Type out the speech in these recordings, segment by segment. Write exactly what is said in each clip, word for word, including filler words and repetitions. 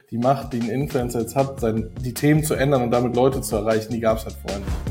die Macht, die ein Influencer jetzt hat, sein, die Themen zu ändern und damit Leute zu erreichen, die gab es halt vorher nicht.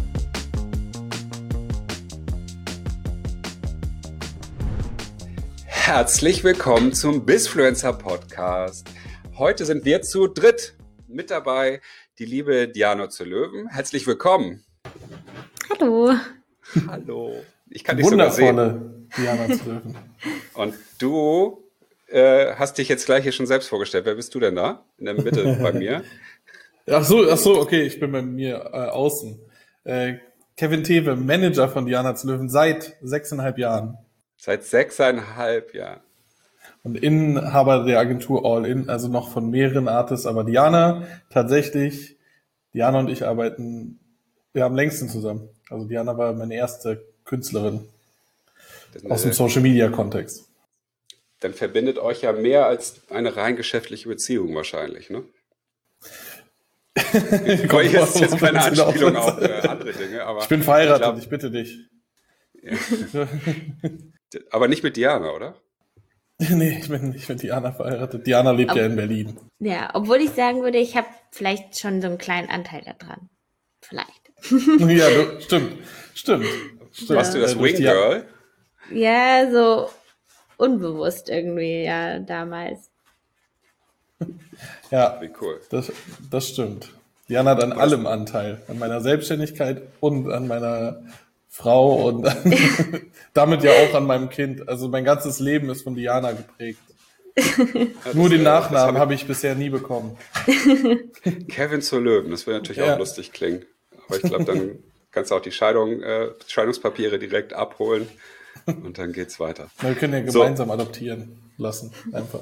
Herzlich willkommen zum Bizfluencer Podcast. Heute sind wir zu dritt. Mit dabei die liebe Diana zur Löwen. Herzlich willkommen. Hallo. Hallo. Ich kann dich sogar sehen. Wundervolle Diana zur Löwen. Und du äh, hast dich jetzt gleich hier schon selbst vorgestellt. Wer bist du denn da? In der Mitte bei mir. Ach so, ach so, okay, ich bin bei mir äh, außen. Äh, Kevin Thewe, Manager von Diana zur Löwen seit sechseinhalb Jahren. Seit sechseinhalb Jahren. Und Inhaber der Agentur All In, also noch von mehreren Artists, aber Diana tatsächlich, Diana und ich arbeiten, wir haben längsten zusammen. Also Diana war meine erste Künstlerin aus dem Social Media Kontext. Dann verbindet euch ja mehr als eine rein geschäftliche Beziehung wahrscheinlich, ne? Bei ihr ist jetzt keine Anspielung auf äh, andere Dinge, aber ich bin verheiratet, ich, glaub, ich bitte dich. Ja. Aber nicht mit Diana, oder? Nee, ich bin nicht mit Diana verheiratet. Diana lebt Ob, ja in Berlin. Ja, obwohl ich sagen würde, ich habe vielleicht schon so einen kleinen Anteil daran. Vielleicht. Ja, du, stimmt. Stimmt. stimmt. Warst du das Wing Girl? Ja, so unbewusst irgendwie, ja, damals. Ja, wie cool. Das, das stimmt. Diana hat an Was? allem Anteil. An meiner Selbstständigkeit und an meiner Frau und damit ja auch an meinem Kind. Also mein ganzes Leben ist von Diana geprägt. Ja, Nur den Nachnamen habe ich, hab ich bisher nie bekommen. Kevin zur Löwen, das würde natürlich ja. auch lustig klingen. Aber ich glaube, dann kannst du auch die Scheidung, äh, Scheidungspapiere direkt abholen und dann geht's weiter. Wir können ja gemeinsam so. adoptieren lassen, einfach.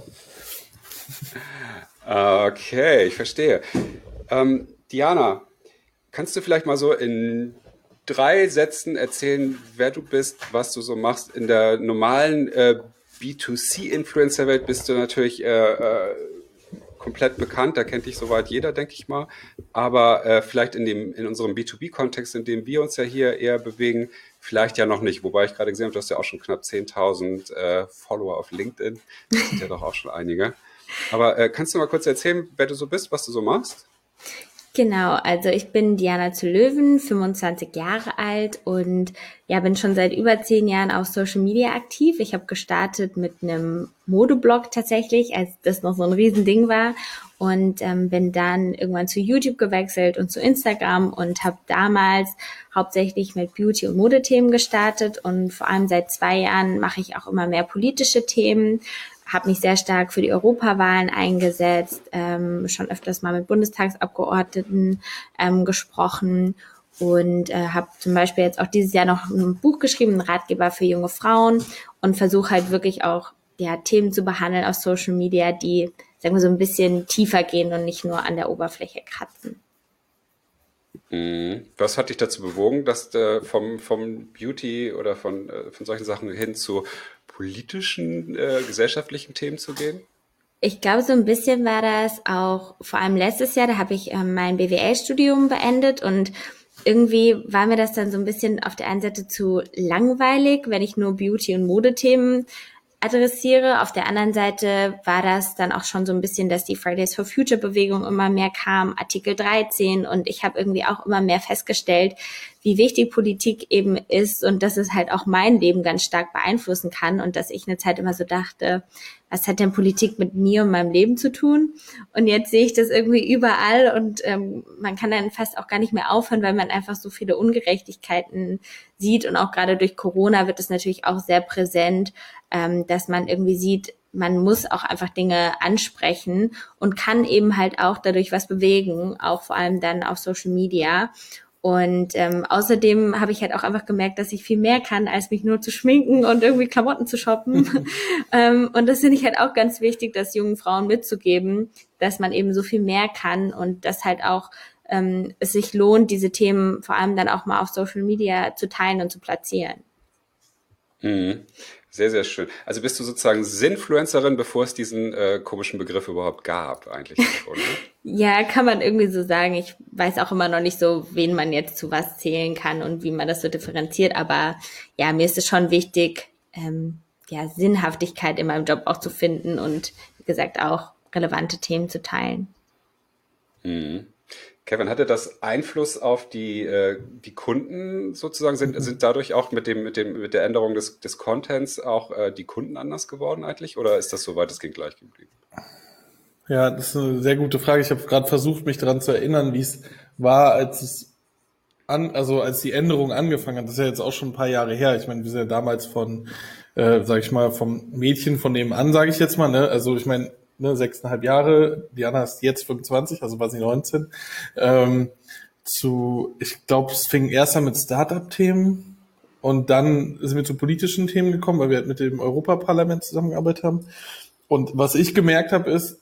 Okay, ich verstehe. Ähm, Diana, kannst du vielleicht mal so in drei Sätzen erzählen, wer du bist, was du so machst? In der normalen äh, B zwei C-Influencer-Welt bist du natürlich äh, äh, komplett bekannt, da kennt dich soweit jeder, denke ich mal. Aber äh, vielleicht in, dem, in unserem B zwei B-Kontext, in dem wir uns ja hier eher bewegen, vielleicht ja noch nicht. Wobei ich gerade gesehen habe, du hast ja auch schon knapp zehntausend äh, Follower auf LinkedIn. Das sind ja doch auch schon einige. Aber äh, kannst du mal kurz erzählen, wer du so bist, was du so machst? Genau, also ich bin Diana zur Löwen, fünfundzwanzig Jahre alt und ja, bin schon seit über zehn Jahren auf Social Media aktiv. Ich habe gestartet mit einem Modeblog tatsächlich, als das noch so ein Riesending war und ähm, bin dann irgendwann zu YouTube gewechselt und zu Instagram und habe damals hauptsächlich mit Beauty- und Modethemen gestartet und vor allem seit zwei Jahren mache ich auch immer mehr politische Themen. Habe mich sehr stark für die Europawahlen eingesetzt, ähm, schon öfters mal mit Bundestagsabgeordneten ähm, gesprochen und äh, habe zum Beispiel jetzt auch dieses Jahr noch ein Buch geschrieben, ein Ratgeber für junge Frauen und versuche halt wirklich auch ja, Themen zu behandeln aus Social Media, die, sagen wir so, ein bisschen tiefer gehen und nicht nur an der Oberfläche kratzen. Was hat dich dazu bewogen, dass äh, vom, vom Beauty oder von, äh, von solchen Sachen hin zu politischen, äh, gesellschaftlichen Themen zu gehen? Ich glaube, so ein bisschen war das auch, vor allem letztes Jahr, da habe ich ähm, mein B W L-Studium beendet und irgendwie war mir das dann so ein bisschen auf der einen Seite zu langweilig, wenn ich nur Beauty- und Modethemen adressiere. Auf der anderen Seite war das dann auch schon so ein bisschen, dass die Fridays for Future Bewegung immer mehr kam, Artikel dreizehn und ich habe irgendwie auch immer mehr festgestellt, wie wichtig Politik eben ist und dass es halt auch mein Leben ganz stark beeinflussen kann und dass ich eine Zeit immer so dachte, was hat denn Politik mit mir und meinem Leben zu tun? Und jetzt sehe ich das irgendwie überall und ähm, man kann dann fast auch gar nicht mehr aufhören, weil man einfach so viele Ungerechtigkeiten sieht und auch gerade durch Corona wird es natürlich auch sehr präsent, ähm, dass man irgendwie sieht, man muss auch einfach Dinge ansprechen und kann eben halt auch dadurch was bewegen, auch vor allem dann auf Social Media. Und ähm, außerdem habe ich halt auch einfach gemerkt, dass ich viel mehr kann, als mich nur zu schminken und irgendwie Klamotten zu shoppen. ähm, und das finde ich halt auch ganz wichtig, das jungen Frauen mitzugeben, dass man eben so viel mehr kann und dass halt auch ähm, es sich lohnt, diese Themen vor allem dann auch mal auf Social Media zu teilen und zu platzieren. Mhm. Sehr, sehr schön. Also bist du sozusagen Sinfluencerin, bevor es diesen äh, komischen Begriff überhaupt gab, eigentlich schon, ne? Ja, kann man irgendwie so sagen. Ich weiß auch immer noch nicht so, wen man jetzt zu was zählen kann und wie man das so differenziert. Aber ja, mir ist es schon wichtig, ähm, ja, Sinnhaftigkeit in meinem Job auch zu finden und wie gesagt auch relevante Themen zu teilen. Mhm. Kevin, hatte das Einfluss auf die, äh, die Kunden sozusagen? Sind, sind dadurch auch mit dem, mit dem, mit der Änderung des, des Contents auch äh, die Kunden anders geworden eigentlich? Oder ist das so weitestgehend gleich geblieben? Ja, das ist eine sehr gute Frage. Ich habe gerade versucht, mich daran zu erinnern, wie es war, als es an, also als die Änderung angefangen hat. Das ist ja jetzt auch schon ein paar Jahre her. Ich meine, wir sind ja damals von, äh, sag ich mal, vom Mädchen von nebenan, sage ich jetzt mal, ne? Also ich meine, ne, sechseinhalb Jahre, Diana ist jetzt fünfundzwanzig, also war sie neunzehn. Ähm, zu, ich glaube, es fing erst an mit Start-up-Themen und dann sind wir zu politischen Themen gekommen, weil wir halt mit dem Europaparlament zusammengearbeitet haben. Und was ich gemerkt habe, ist,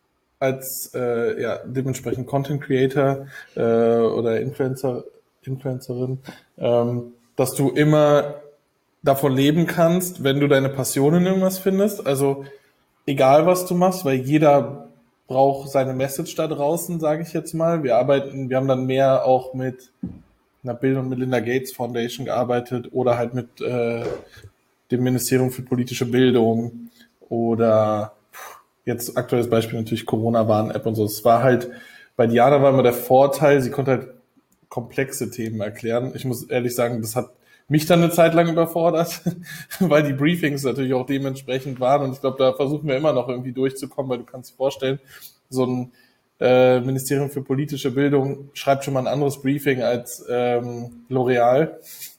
als äh, ja, dementsprechend Content Creator äh, oder Influencer, Influencerin, ähm, dass du immer davon leben kannst, wenn du deine Passion in irgendwas findest. Also egal, was du machst, weil jeder braucht seine Message da draußen, sage ich jetzt mal. Wir arbeiten, wir haben dann mehr auch mit einer Bill und Melinda Gates Foundation gearbeitet oder halt mit äh, dem Ministerium für politische Bildung oder jetzt aktuelles Beispiel natürlich Corona-Warn-App und so. Es war halt, bei Diana war immer der Vorteil, sie konnte halt komplexe Themen erklären. Ich muss ehrlich sagen, das hat mich dann eine Zeit lang überfordert, weil die Briefings natürlich auch dementsprechend waren und ich glaube, da versuchen wir immer noch irgendwie durchzukommen, weil du kannst dir vorstellen, so ein äh, Ministerium für politische Bildung schreibt schon mal ein anderes Briefing als ähm, L'Oreal.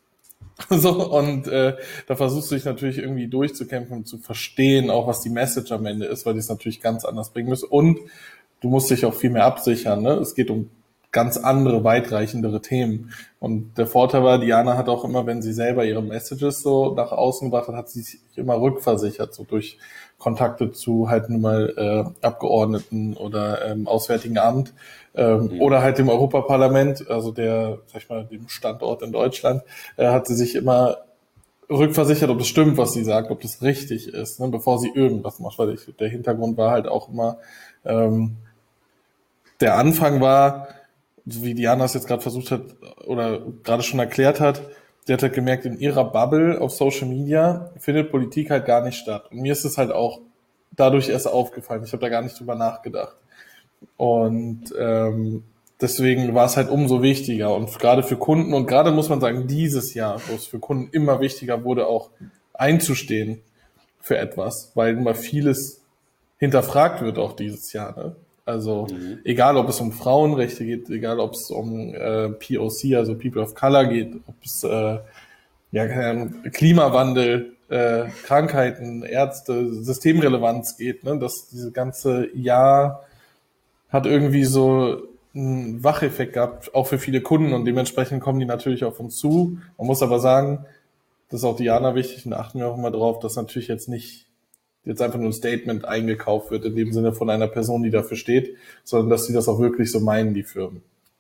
So, und äh, da versuchst du dich natürlich irgendwie durchzukämpfen und zu verstehen, auch was die Message am Ende ist, weil die es natürlich ganz anders bringen müssen. Und du musst dich auch viel mehr absichern. Ne? Es geht um ganz andere, weitreichendere Themen. Und der Vorteil war, Diana hat auch immer, wenn sie selber ihre Messages so nach außen gebracht hat, hat sie sich immer rückversichert, so durch Kontakte zu halt nun mal äh, Abgeordneten oder ähm, Auswärtigen Amt ähm, mhm. oder halt dem Europaparlament, also der, sag ich mal, dem Standort in Deutschland, äh, hat sie sich immer rückversichert, ob das stimmt, was sie sagt, ob das richtig ist, ne, bevor sie irgendwas macht, weil ich, der Hintergrund war halt auch immer, ähm, der Anfang war, wie Diana es jetzt gerade versucht hat oder gerade schon erklärt hat, sie hat halt gemerkt, in ihrer Bubble auf Social Media findet Politik halt gar nicht statt. Und mir ist es halt auch dadurch erst aufgefallen. Ich habe da gar nicht drüber nachgedacht. Und ähm, deswegen war es halt umso wichtiger. Und gerade für Kunden und gerade muss man sagen, dieses Jahr, wo es für Kunden immer wichtiger wurde, auch einzustehen für etwas, weil immer vieles hinterfragt wird auch dieses Jahr, ne? Also mhm. egal, ob es um Frauenrechte geht, egal, ob es um äh, P O C, also People of Color geht, ob es äh, ja, Klimawandel, äh, Krankheiten, Ärzte, Systemrelevanz geht, ne? Das diese ganze Jahr hat irgendwie so einen Wacheffekt gehabt, auch für viele Kunden und dementsprechend kommen die natürlich auf uns zu. Man muss aber sagen, das ist auch Diana wichtig und da achten wir auch immer drauf, dass natürlich jetzt nicht jetzt einfach nur ein Statement eingekauft wird, in dem Sinne von einer Person, die dafür steht, sondern dass sie das auch wirklich so meinen, die Firmen.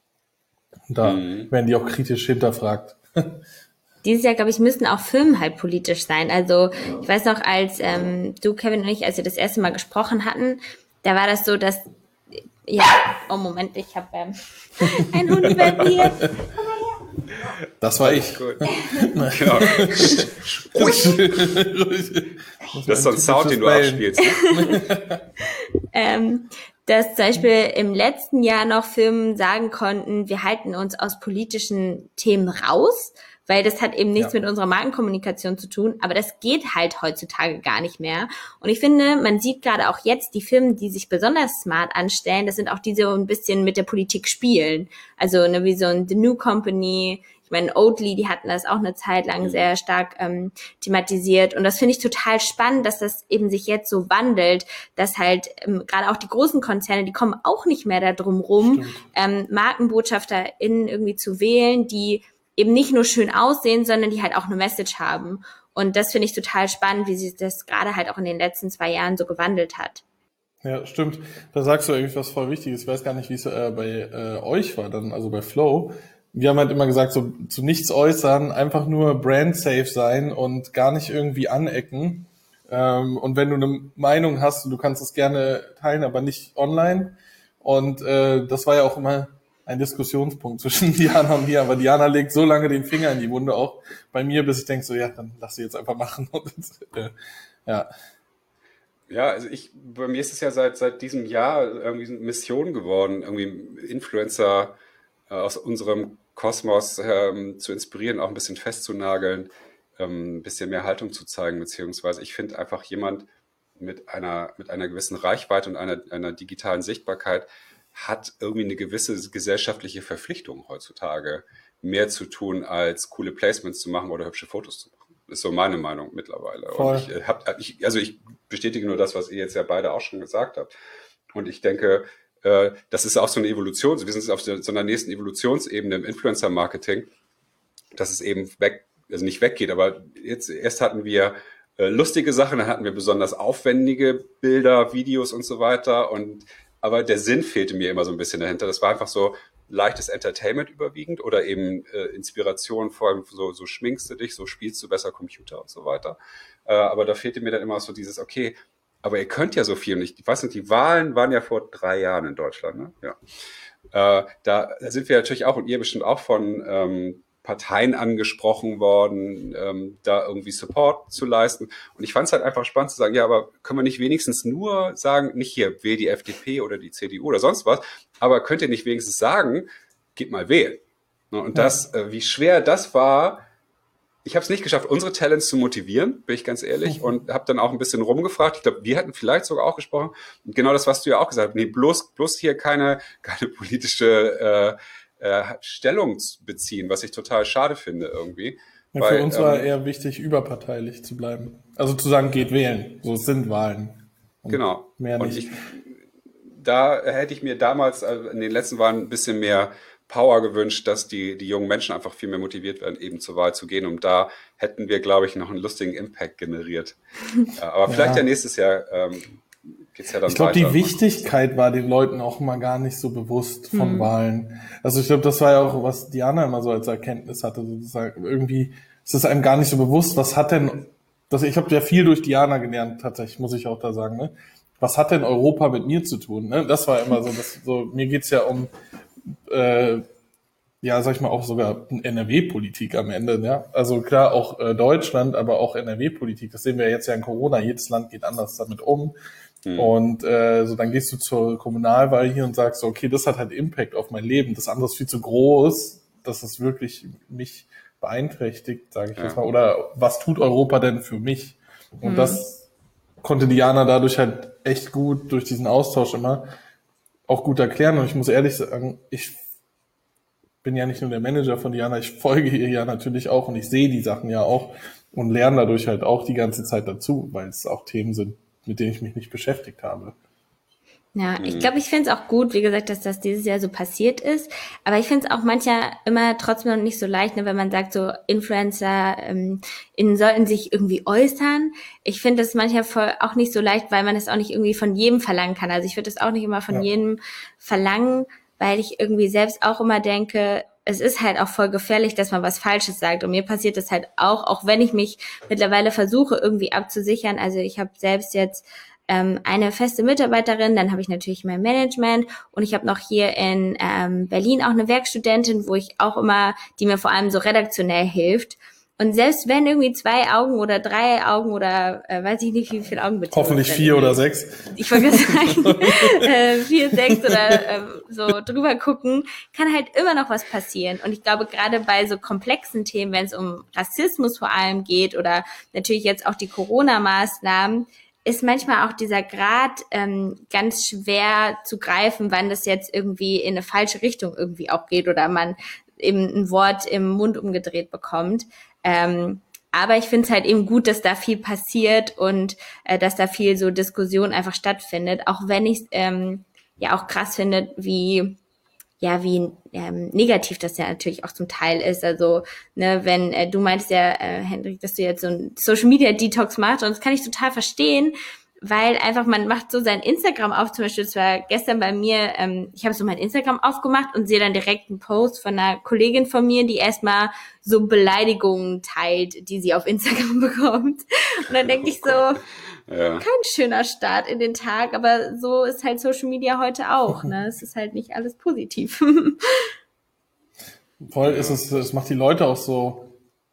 Und da mhm. werden die auch kritisch hinterfragt. Dieses Jahr, glaube ich, müssen auch Firmen halt politisch sein. Also ich weiß noch, als ähm, du, Kevin und ich, als wir das erste Mal gesprochen hatten, da war das so, dass, ja, oh Moment, ich habe ähm, ein Hund bei mir. Das war ich. Gut. Genau. Ruhig. Das ist so ein Sound, den du abspielst. Ne? ähm, dass zum Beispiel im letzten Jahr noch Firmen sagen konnten, wir halten uns aus politischen Themen raus, weil das hat eben nichts ja. mit unserer Markenkommunikation zu tun, aber das geht halt heutzutage gar nicht mehr. Und ich finde, man sieht gerade auch jetzt die Firmen, die sich besonders smart anstellen, das sind auch die, die so ein bisschen mit der Politik spielen. Also ne, wie so ein The New Company, ich meine, Oatly, die hatten das auch eine Zeit lang sehr stark ähm, thematisiert. Und das finde ich total spannend, dass das eben sich jetzt so wandelt, dass halt ähm, gerade auch die großen Konzerne, die kommen auch nicht mehr da drum rum, ähm, MarkenbotschafterInnen irgendwie zu wählen, die eben nicht nur schön aussehen, sondern die halt auch eine Message haben. Und das finde ich total spannend, wie sich das gerade halt auch in den letzten zwei Jahren so gewandelt hat. Ja, stimmt. Da sagst du irgendwie was voll Wichtiges. Ich weiß gar nicht, wie es äh, bei äh, euch war dann, also bei Flow. Wir haben halt immer gesagt, so zu nichts äußern, einfach nur brand-safe sein und gar nicht irgendwie anecken. Ähm, und wenn du eine Meinung hast, du kannst es gerne teilen, aber nicht online. Und äh, das war ja auch immer ein Diskussionspunkt zwischen Diana und mir. Aber Diana legt so lange den Finger in die Wunde, auch bei mir, bis ich denke so, ja, dann lass sie jetzt einfach machen. Und, äh, ja. Ja, also ich, bei mir ist es ja seit, seit diesem Jahr irgendwie eine Mission geworden, irgendwie Influencer äh, aus unserem Kosmos ähm, zu inspirieren, auch ein bisschen festzunageln, ähm, ein bisschen mehr Haltung zu zeigen, beziehungsweise ich finde einfach jemand mit einer, mit einer gewissen Reichweite und einer, einer digitalen Sichtbarkeit hat irgendwie eine gewisse gesellschaftliche Verpflichtung heutzutage, mehr zu tun, als coole Placements zu machen oder hübsche Fotos zu machen. Das ist so meine Meinung mittlerweile. Voll. Und ich äh, hab, ich, also ich bestätige nur das, was ihr jetzt ja beide auch schon gesagt habt. Und ich denke, äh, das ist auch so eine Evolution. Wir sind auf so einer nächsten Evolutionsebene im Influencer-Marketing, dass es eben weg, also nicht weggeht, aber jetzt erst hatten wir äh, lustige Sachen, dann hatten wir besonders aufwendige Bilder, Videos und so weiter. Und aber der Sinn fehlte mir immer so ein bisschen dahinter. Das war einfach so leichtes Entertainment überwiegend oder eben äh, Inspiration, vor allem so, so schminkst du dich, so spielst du besser Computer und so weiter. Äh, aber da fehlte mir dann immer so dieses, okay, aber ihr könnt ja so viel. Und ich, ich weiß nicht, die Wahlen waren ja vor drei Jahren in Deutschland, ne? Ja. Äh, da sind wir natürlich auch, und ihr bestimmt auch von ähm, Parteien angesprochen worden, ähm, da irgendwie Support zu leisten. Und ich fand es halt einfach spannend zu sagen, ja, aber können wir nicht wenigstens nur sagen, nicht hier, wähl die F D P oder die C D U oder sonst was, aber könnt ihr nicht wenigstens sagen, geht mal wählen. Und das, äh, wie schwer das war, ich habe es nicht geschafft, unsere Talents zu motivieren, bin ich ganz ehrlich, mhm. und habe dann auch ein bisschen rumgefragt. Ich glaube, wir hatten vielleicht sogar auch gesprochen. Und genau das, was du ja auch gesagt hast, nee, bloß, bloß hier keine, keine politische äh, äh, Stellung beziehen, was ich total schade finde irgendwie. Ja, weil, für uns war ähm, eher wichtig, überparteilich zu bleiben. Also zu sagen, geht wählen. So, es sind Wahlen. Und genau. Mehr und nicht. ich, da hätte ich mir damals also in den letzten Wahlen ein bisschen mehr Power gewünscht, dass die, die jungen Menschen einfach viel mehr motiviert werden, eben zur Wahl zu gehen. Und da hätten wir, glaube ich, noch einen lustigen Impact generiert. Ja, aber vielleicht Ja. ja nächstes Jahr ähm, geht's ja dann Ich glaube, weiter. die Wichtigkeit war den Leuten auch mal gar nicht so bewusst von hm. Wahlen. Also ich glaube, das war ja auch, was Diana immer so als Erkenntnis hatte, sozusagen. Irgendwie ist es einem gar nicht so bewusst, was hat denn, das, ich habe ja viel durch Diana gelernt, tatsächlich, muss ich auch da sagen, ne? Was hat denn Europa mit mir zu tun? Ne? Das war immer so, das, so mir geht's ja um Äh, ja, sag ich mal, auch sogar N R W-Politik am Ende, ja. Also klar, auch äh, Deutschland, aber auch N R W-Politik. Das sehen wir jetzt ja in Corona. Jedes Land geht anders damit um. Mhm. Und äh, so dann gehst du zur Kommunalwahl hier und sagst so, okay, das hat halt Impact auf mein Leben. Das andere ist viel zu groß, dass es wirklich mich beeinträchtigt, sage ich ja. jetzt mal. Oder was tut Europa denn für mich? Und mhm. das konnte Diana dadurch halt echt gut durch diesen Austausch immer auch gut erklären. Und ich muss ehrlich sagen, ich bin ja nicht nur der Manager von Diana, ich folge ihr ja natürlich auch und ich sehe die Sachen ja auch und lerne dadurch halt auch die ganze Zeit dazu, weil es auch Themen sind, mit denen ich mich nicht beschäftigt habe. Ja, ich glaube, ich finde es auch gut, wie gesagt, dass das dieses Jahr so passiert ist. Aber ich finde es auch manchmal immer trotzdem noch nicht so leicht, ne, wenn man sagt, so Influencer ähm, innen sollten sich irgendwie äußern. Ich finde das manchmal voll auch nicht so leicht, weil man es auch nicht irgendwie von jedem verlangen kann. Also ich würde das auch nicht immer von ja. jedem verlangen, weil ich irgendwie selbst auch immer denke, es ist halt auch voll gefährlich, dass man was Falsches sagt. Und mir passiert das halt auch, auch wenn ich mich mittlerweile versuche, irgendwie abzusichern. Also ich habe selbst jetzt ähm, eine feste Mitarbeiterin, dann habe ich natürlich mein Management und ich habe noch hier in ähm, Berlin auch eine Werkstudentin, wo ich auch immer, die mir vor allem so redaktionell hilft. Und selbst wenn irgendwie zwei Augen oder drei Augen oder äh, weiß ich nicht, wie viele Augen bitte. Hoffentlich vier oder sechs. Ich wollte gerade sagen, äh, vier, sechs oder äh, so drüber gucken, kann halt immer noch was passieren. Und ich glaube, gerade bei so komplexen Themen, wenn es um Rassismus vor allem geht oder natürlich jetzt auch die Corona-Maßnahmen, ist manchmal auch dieser Grad ähm, ganz schwer zu greifen, wann das jetzt irgendwie in eine falsche Richtung irgendwie auch geht oder man eben ein Wort im Mund umgedreht bekommt. Ähm, aber ich finde es halt eben gut, dass da viel passiert und äh, dass da viel so Diskussion einfach stattfindet, auch wenn ich es ähm, ja auch krass finde, wie ja wie ähm, negativ das ja natürlich auch zum Teil ist. Also ne, wenn äh, du meintest ja, äh, Hendrik, dass du jetzt so ein Social Media Detox machst und das kann ich total verstehen, weil einfach man macht so sein Instagram auf, zum Beispiel, das war gestern bei mir, ähm, ich habe so mein Instagram aufgemacht und sehe dann direkt einen Post von einer Kollegin von mir, die erstmal so Beleidigungen teilt, die sie auf Instagram bekommt. Und dann denke ich so, ja. kein schöner Start in den Tag, aber so ist halt Social Media heute auch, ne? Es ist halt nicht alles positiv. Voll ist es, es macht die Leute auch so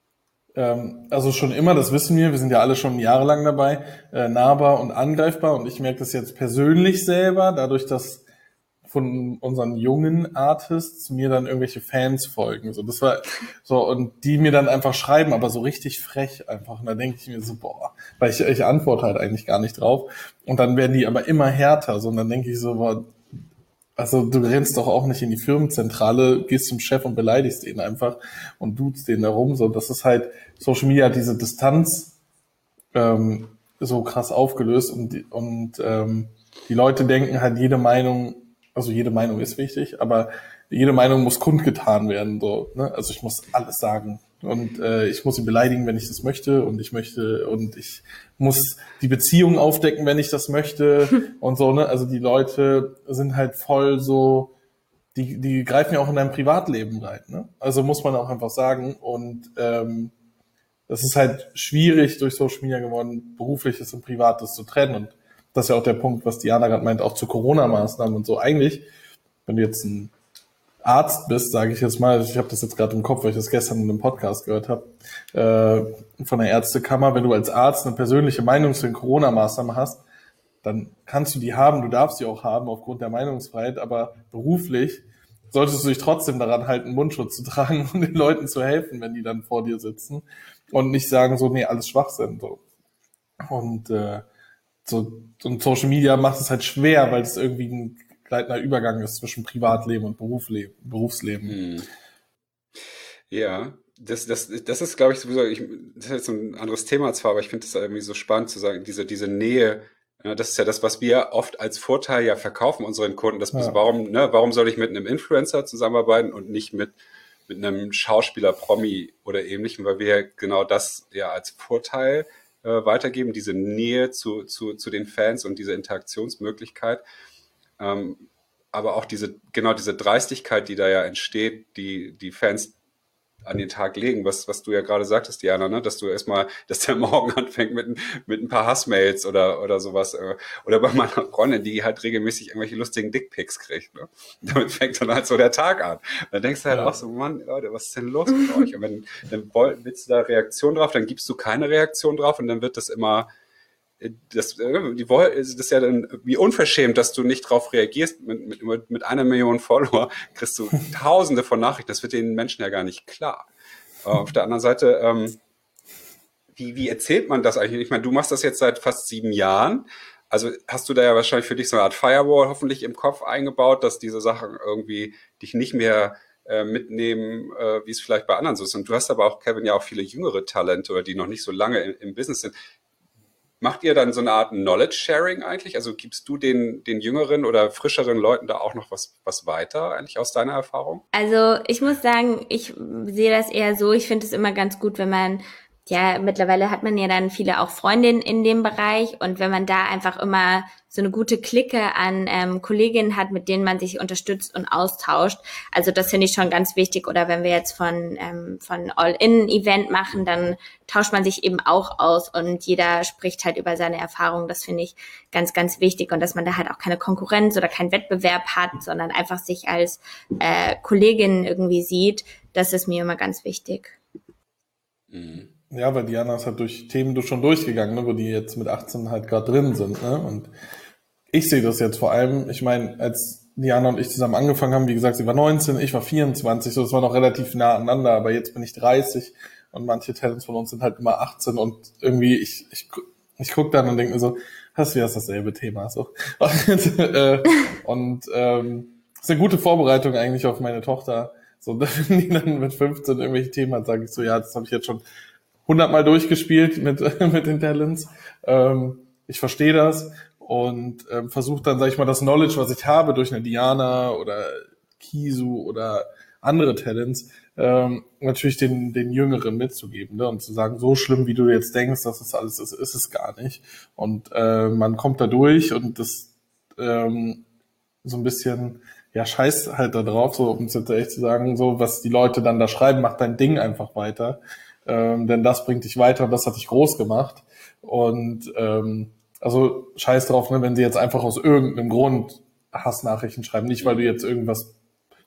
Ähm, also schon immer, das wissen wir, wir sind ja alle schon jahrelang dabei, äh, nahbar und angreifbar und ich merke das jetzt persönlich selber, dadurch, dass von unseren jungen Artists mir dann irgendwelche Fans folgen. So, das war so, und die mir dann einfach schreiben, aber so richtig frech einfach. Und da denke ich mir so, boah, weil ich, ich antworte halt eigentlich gar nicht drauf. Und dann werden die aber immer härter. So, und dann denke ich so, boah, also du rennst doch auch nicht in die Firmenzentrale, gehst zum Chef und beleidigst ihn einfach und duzt den da rum. So, das ist halt, Social Media hat diese Distanz ähm, so krass aufgelöst und, die- und ähm, die Leute denken halt, jede Meinung, also jede Meinung ist wichtig, aber jede Meinung muss kundgetan werden. So, ne? Also ich muss alles sagen und äh, ich muss ihn beleidigen, wenn ich das möchte und ich möchte und ich muss die Beziehung aufdecken, wenn ich das möchte und so. Ne? Also die Leute sind halt voll so, die die greifen ja auch in dein Privatleben rein. Ne? Also muss man auch einfach sagen und ähm, das ist halt schwierig durch Social Media geworden, Berufliches und Privates zu trennen. Und das ist ja auch der Punkt, was Diana gerade meint, auch zu Corona-Maßnahmen und so. Eigentlich, wenn du jetzt ein Arzt bist, sage ich jetzt mal, ich habe das jetzt gerade im Kopf, weil ich das gestern in einem Podcast gehört habe, äh, von der Ärztekammer, wenn du als Arzt eine persönliche Meinung zu den Corona-Maßnahmen hast, dann kannst du die haben, du darfst die auch haben aufgrund der Meinungsfreiheit, aber beruflich solltest du dich trotzdem daran halten, Mundschutz zu tragen und den Leuten zu helfen, wenn die dann vor dir sitzen und nicht sagen so, nee, alles Schwachsinn. So. Und äh, so und Social Media macht es halt schwer, weil es irgendwie ein gleitender Übergang ist zwischen Privatleben und Berufsleben, Berufsleben. Hm. Ja, das, das, das ist, glaube ich, sowieso, ich, das ist jetzt so ein anderes Thema zwar, aber ich finde es irgendwie so spannend zu sagen, diese, diese Nähe, ja, das ist ja das, was wir oft als Vorteil ja verkaufen unseren Kunden. Das, Ja. warum, ne, warum soll ich mit einem Influencer zusammenarbeiten und nicht mit, mit einem Schauspieler, Promi oder ähnlichem, weil wir genau das ja als Vorteil äh, weitergeben, diese Nähe zu, zu, zu den Fans und diese Interaktionsmöglichkeit. Ähm, aber auch diese, genau diese Dreistigkeit, die da ja entsteht, die, die Fans an den Tag legen, was, was du ja gerade sagtest, Diana, ne? Dass du erstmal, dass der Morgen anfängt mit, mit ein paar Hassmails oder, oder sowas. äh, Oder bei meiner Freundin, die halt regelmäßig irgendwelche lustigen Dickpics kriegt. Ne? Damit fängt dann halt so der Tag an. Dann denkst du halt Ja. auch so, Mann, Leute, was ist denn los mit euch? Und wenn, dann woll- willst du da Reaktion drauf, dann gibst du keine Reaktion drauf und dann wird das immer, äh, das, äh, die woll- das ist ja dann wie unverschämt, dass du nicht drauf reagierst. Mit, mit, mit einer Million Follower kriegst du tausende von Nachrichten. Das wird den Menschen ja gar nicht klar. Äh, Auf der anderen Seite, ähm, wie, wie erzählt man das eigentlich? Ich meine, du machst das jetzt seit fast sieben Jahren. Also hast du da ja wahrscheinlich für dich so eine Art Firewall hoffentlich im Kopf eingebaut, dass diese Sachen irgendwie dich nicht mehr äh, mitnehmen, äh, wie es vielleicht bei anderen so ist. Und du hast aber auch, Kevin, ja auch viele jüngere Talente oder die noch nicht so lange im, im Business sind. Macht ihr dann so eine Art Knowledge-Sharing eigentlich? Also gibst du den, den jüngeren oder frischeren Leuten da auch noch was, was weiter eigentlich aus deiner Erfahrung? Also ich muss sagen, ich sehe das eher so, ich finde es immer ganz gut, wenn man, ja, mittlerweile hat man ja dann viele auch Freundinnen in dem Bereich und wenn man da einfach immer so eine gute Clique an ähm, Kolleginnen hat, mit denen man sich unterstützt und austauscht. Also das finde ich schon ganz wichtig. Oder wenn wir jetzt von ähm, von All-In-Event machen, dann tauscht man sich eben auch aus und jeder spricht halt über seine Erfahrungen. Das finde ich ganz, ganz wichtig und dass man da halt auch keine Konkurrenz oder keinen Wettbewerb hat, sondern einfach sich als äh, Kollegin irgendwie sieht. Das ist mir immer ganz wichtig. Mhm. Ja, weil Diana ist halt durch Themen du schon durchgegangen, ne, wo die jetzt mit achtzehn halt gerade drin sind. Ne? Und ich sehe das jetzt vor allem, ich meine, als Diana und ich zusammen angefangen haben, wie gesagt, sie war neunzehn, ich war vierundzwanzig, so das war noch relativ nah aneinander, aber jetzt bin ich dreißig und manche Talents von uns sind halt immer achtzehn und irgendwie, ich ich, ich gucke dann und denke mir so, das wäre dasselbe Thema. So. Und, äh, und ähm, das ist eine gute Vorbereitung eigentlich auf meine Tochter. So, wenn die dann mit fünfzehn irgendwelche Themen hat, sage ich so, ja, das habe ich jetzt schon hundertmal durchgespielt mit, mit den Talents. Ähm, ich verstehe das und ähm, versuche dann, sage ich mal, das Knowledge, was ich habe durch eine Diana oder Kisu oder andere Talents, ähm, natürlich den, den Jüngeren mitzugeben, ne? Und zu sagen, so schlimm, wie du jetzt denkst, dass das alles ist, ist es gar nicht. Und äh, man kommt da durch und das ähm, so ein bisschen, ja, scheiß halt da drauf, so um es jetzt echt zu sagen, so, was die Leute dann da schreiben, mach dein Ding einfach weiter. Ähm, denn das bringt dich weiter und das hat dich groß gemacht. Und ähm, also scheiß drauf, ne, wenn sie jetzt einfach aus irgendeinem Grund Hassnachrichten schreiben, nicht weil du jetzt irgendwas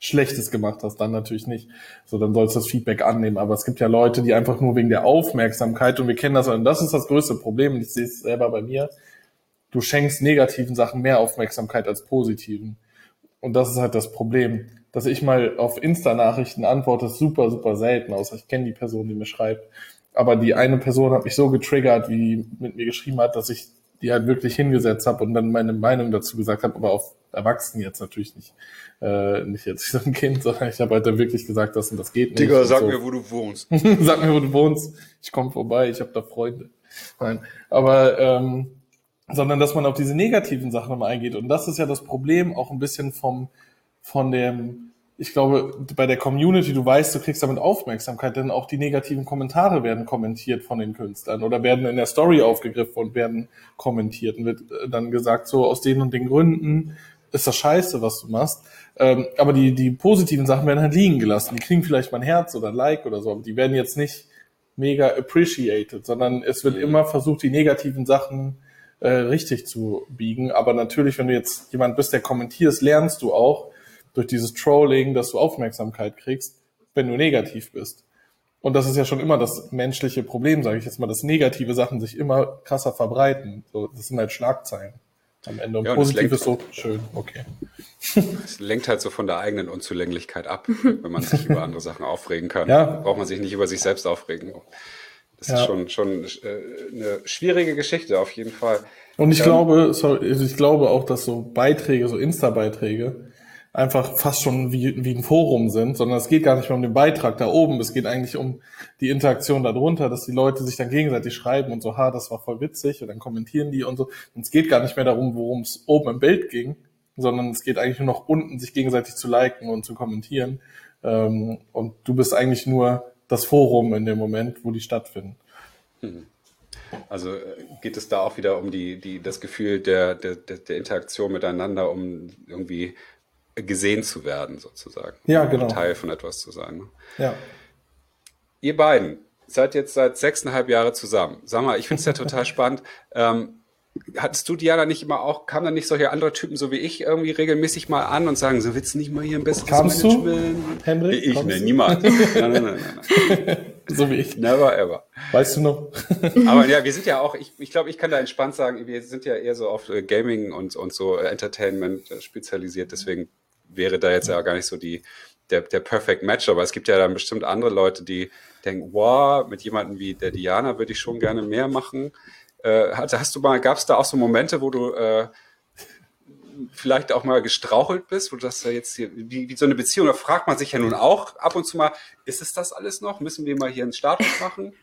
Schlechtes gemacht hast, dann natürlich nicht. So, dann sollst du das Feedback annehmen. Aber es gibt ja Leute, die einfach nur wegen der Aufmerksamkeit, und wir kennen das, und das ist das größte Problem, und ich sehe es selber bei mir, du schenkst negativen Sachen mehr Aufmerksamkeit als positiven. Und das ist halt das Problem. Dass ich mal auf Insta-Nachrichten antworte, ist super, super selten, außer ich kenne die Person, die mir schreibt. Aber die eine Person hat mich so getriggert, wie die mit mir geschrieben hat, dass ich die halt wirklich hingesetzt habe und dann meine Meinung dazu gesagt habe, aber auf Erwachsenen jetzt natürlich nicht. Äh, nicht jetzt so ein Kind, sondern ich habe halt dann wirklich gesagt, das und das geht nicht. Digga, sag so. mir, wo du wohnst. Sag mir, wo du wohnst. Ich komme vorbei, ich habe da Freunde. Nein, aber ähm, sondern dass man auf diese negativen Sachen nochmal eingeht. Und das ist ja das Problem auch ein bisschen vom von dem, ich glaube, bei der Community, du weißt, du kriegst damit Aufmerksamkeit, denn auch die negativen Kommentare werden kommentiert von den Künstlern oder werden in der Story aufgegriffen und werden kommentiert und wird dann gesagt, so aus den und den Gründen ist das scheiße, was du machst. Ähm, aber die die positiven Sachen werden halt liegen gelassen. Die kriegen vielleicht mal ein Herz oder ein Like oder so, aber die werden jetzt nicht mega appreciated, sondern es wird immer versucht, die negativen Sachen äh, richtig zu biegen. Aber natürlich, wenn du jetzt jemand bist, der kommentierst, lernst du auch durch dieses Trolling, dass du Aufmerksamkeit kriegst, wenn du negativ bist. Und das ist ja schon immer das menschliche Problem, sage ich jetzt mal, dass negative Sachen sich immer krasser verbreiten. So, das sind halt Schlagzeilen am Ende. Und Ja, und positiv es ist so schön, okay. Es lenkt halt so von der eigenen Unzulänglichkeit ab, wenn man sich über andere Sachen aufregen kann. Ja. Braucht man sich nicht über sich selbst aufregen. Das Ja. ist schon, schon äh, eine schwierige Geschichte auf jeden Fall. Und ich Ähm, glaube, sorry, also ich glaube auch, dass so Beiträge, so Insta-Beiträge, einfach fast schon wie, wie ein Forum sind, sondern es geht gar nicht mehr um den Beitrag da oben, es geht eigentlich um die Interaktion darunter, dass die Leute sich dann gegenseitig schreiben und so, ha, das war voll witzig, und dann kommentieren die und so. Und es geht gar nicht mehr darum, worum es oben im Bild ging, sondern es geht eigentlich nur noch unten, sich gegenseitig zu liken und zu kommentieren. Ähm, und du bist eigentlich nur das Forum in dem Moment, wo die stattfinden. Also äh, geht es da auch wieder um die, die, das Gefühl der, der, der der Interaktion miteinander, um irgendwie gesehen zu werden, sozusagen. Ja, genau. Teil von etwas zu sein. Ne? Ja. Ihr beiden seid jetzt seit sechseinhalb Jahre zusammen. Sag mal, ich finde es ja total spannend. Ähm, hattest du, Diana, nicht immer auch, kamen dann nicht solche andere Typen so wie ich irgendwie regelmäßig mal an und sagen, so willst du nicht mal hier ein besseres Kamst du, Management? Hendrik? Ich, Kamst ne, du? niemals. Nein, nein, nein, nein, nein. So wie ich. Never ever. Weißt du noch? Aber ja, wir sind ja auch, ich, ich glaube, ich kann da entspannt sagen, wir sind ja eher so auf äh, Gaming und, und so äh, Entertainment äh, spezialisiert, deswegen wäre da jetzt ja gar nicht so die, der, der Perfect Match, aber es gibt ja dann bestimmt andere Leute, die denken, wow, mit jemandem wie der Diana würde ich schon gerne mehr machen. Äh, hast, hast du mal, gab es da auch so Momente, wo du äh, vielleicht auch mal gestrauchelt bist, wo du das ja jetzt hier, wie, wie so eine Beziehung, da fragt man sich ja nun auch ab und zu mal, ist es das alles noch? Müssen wir mal hier einen Status machen?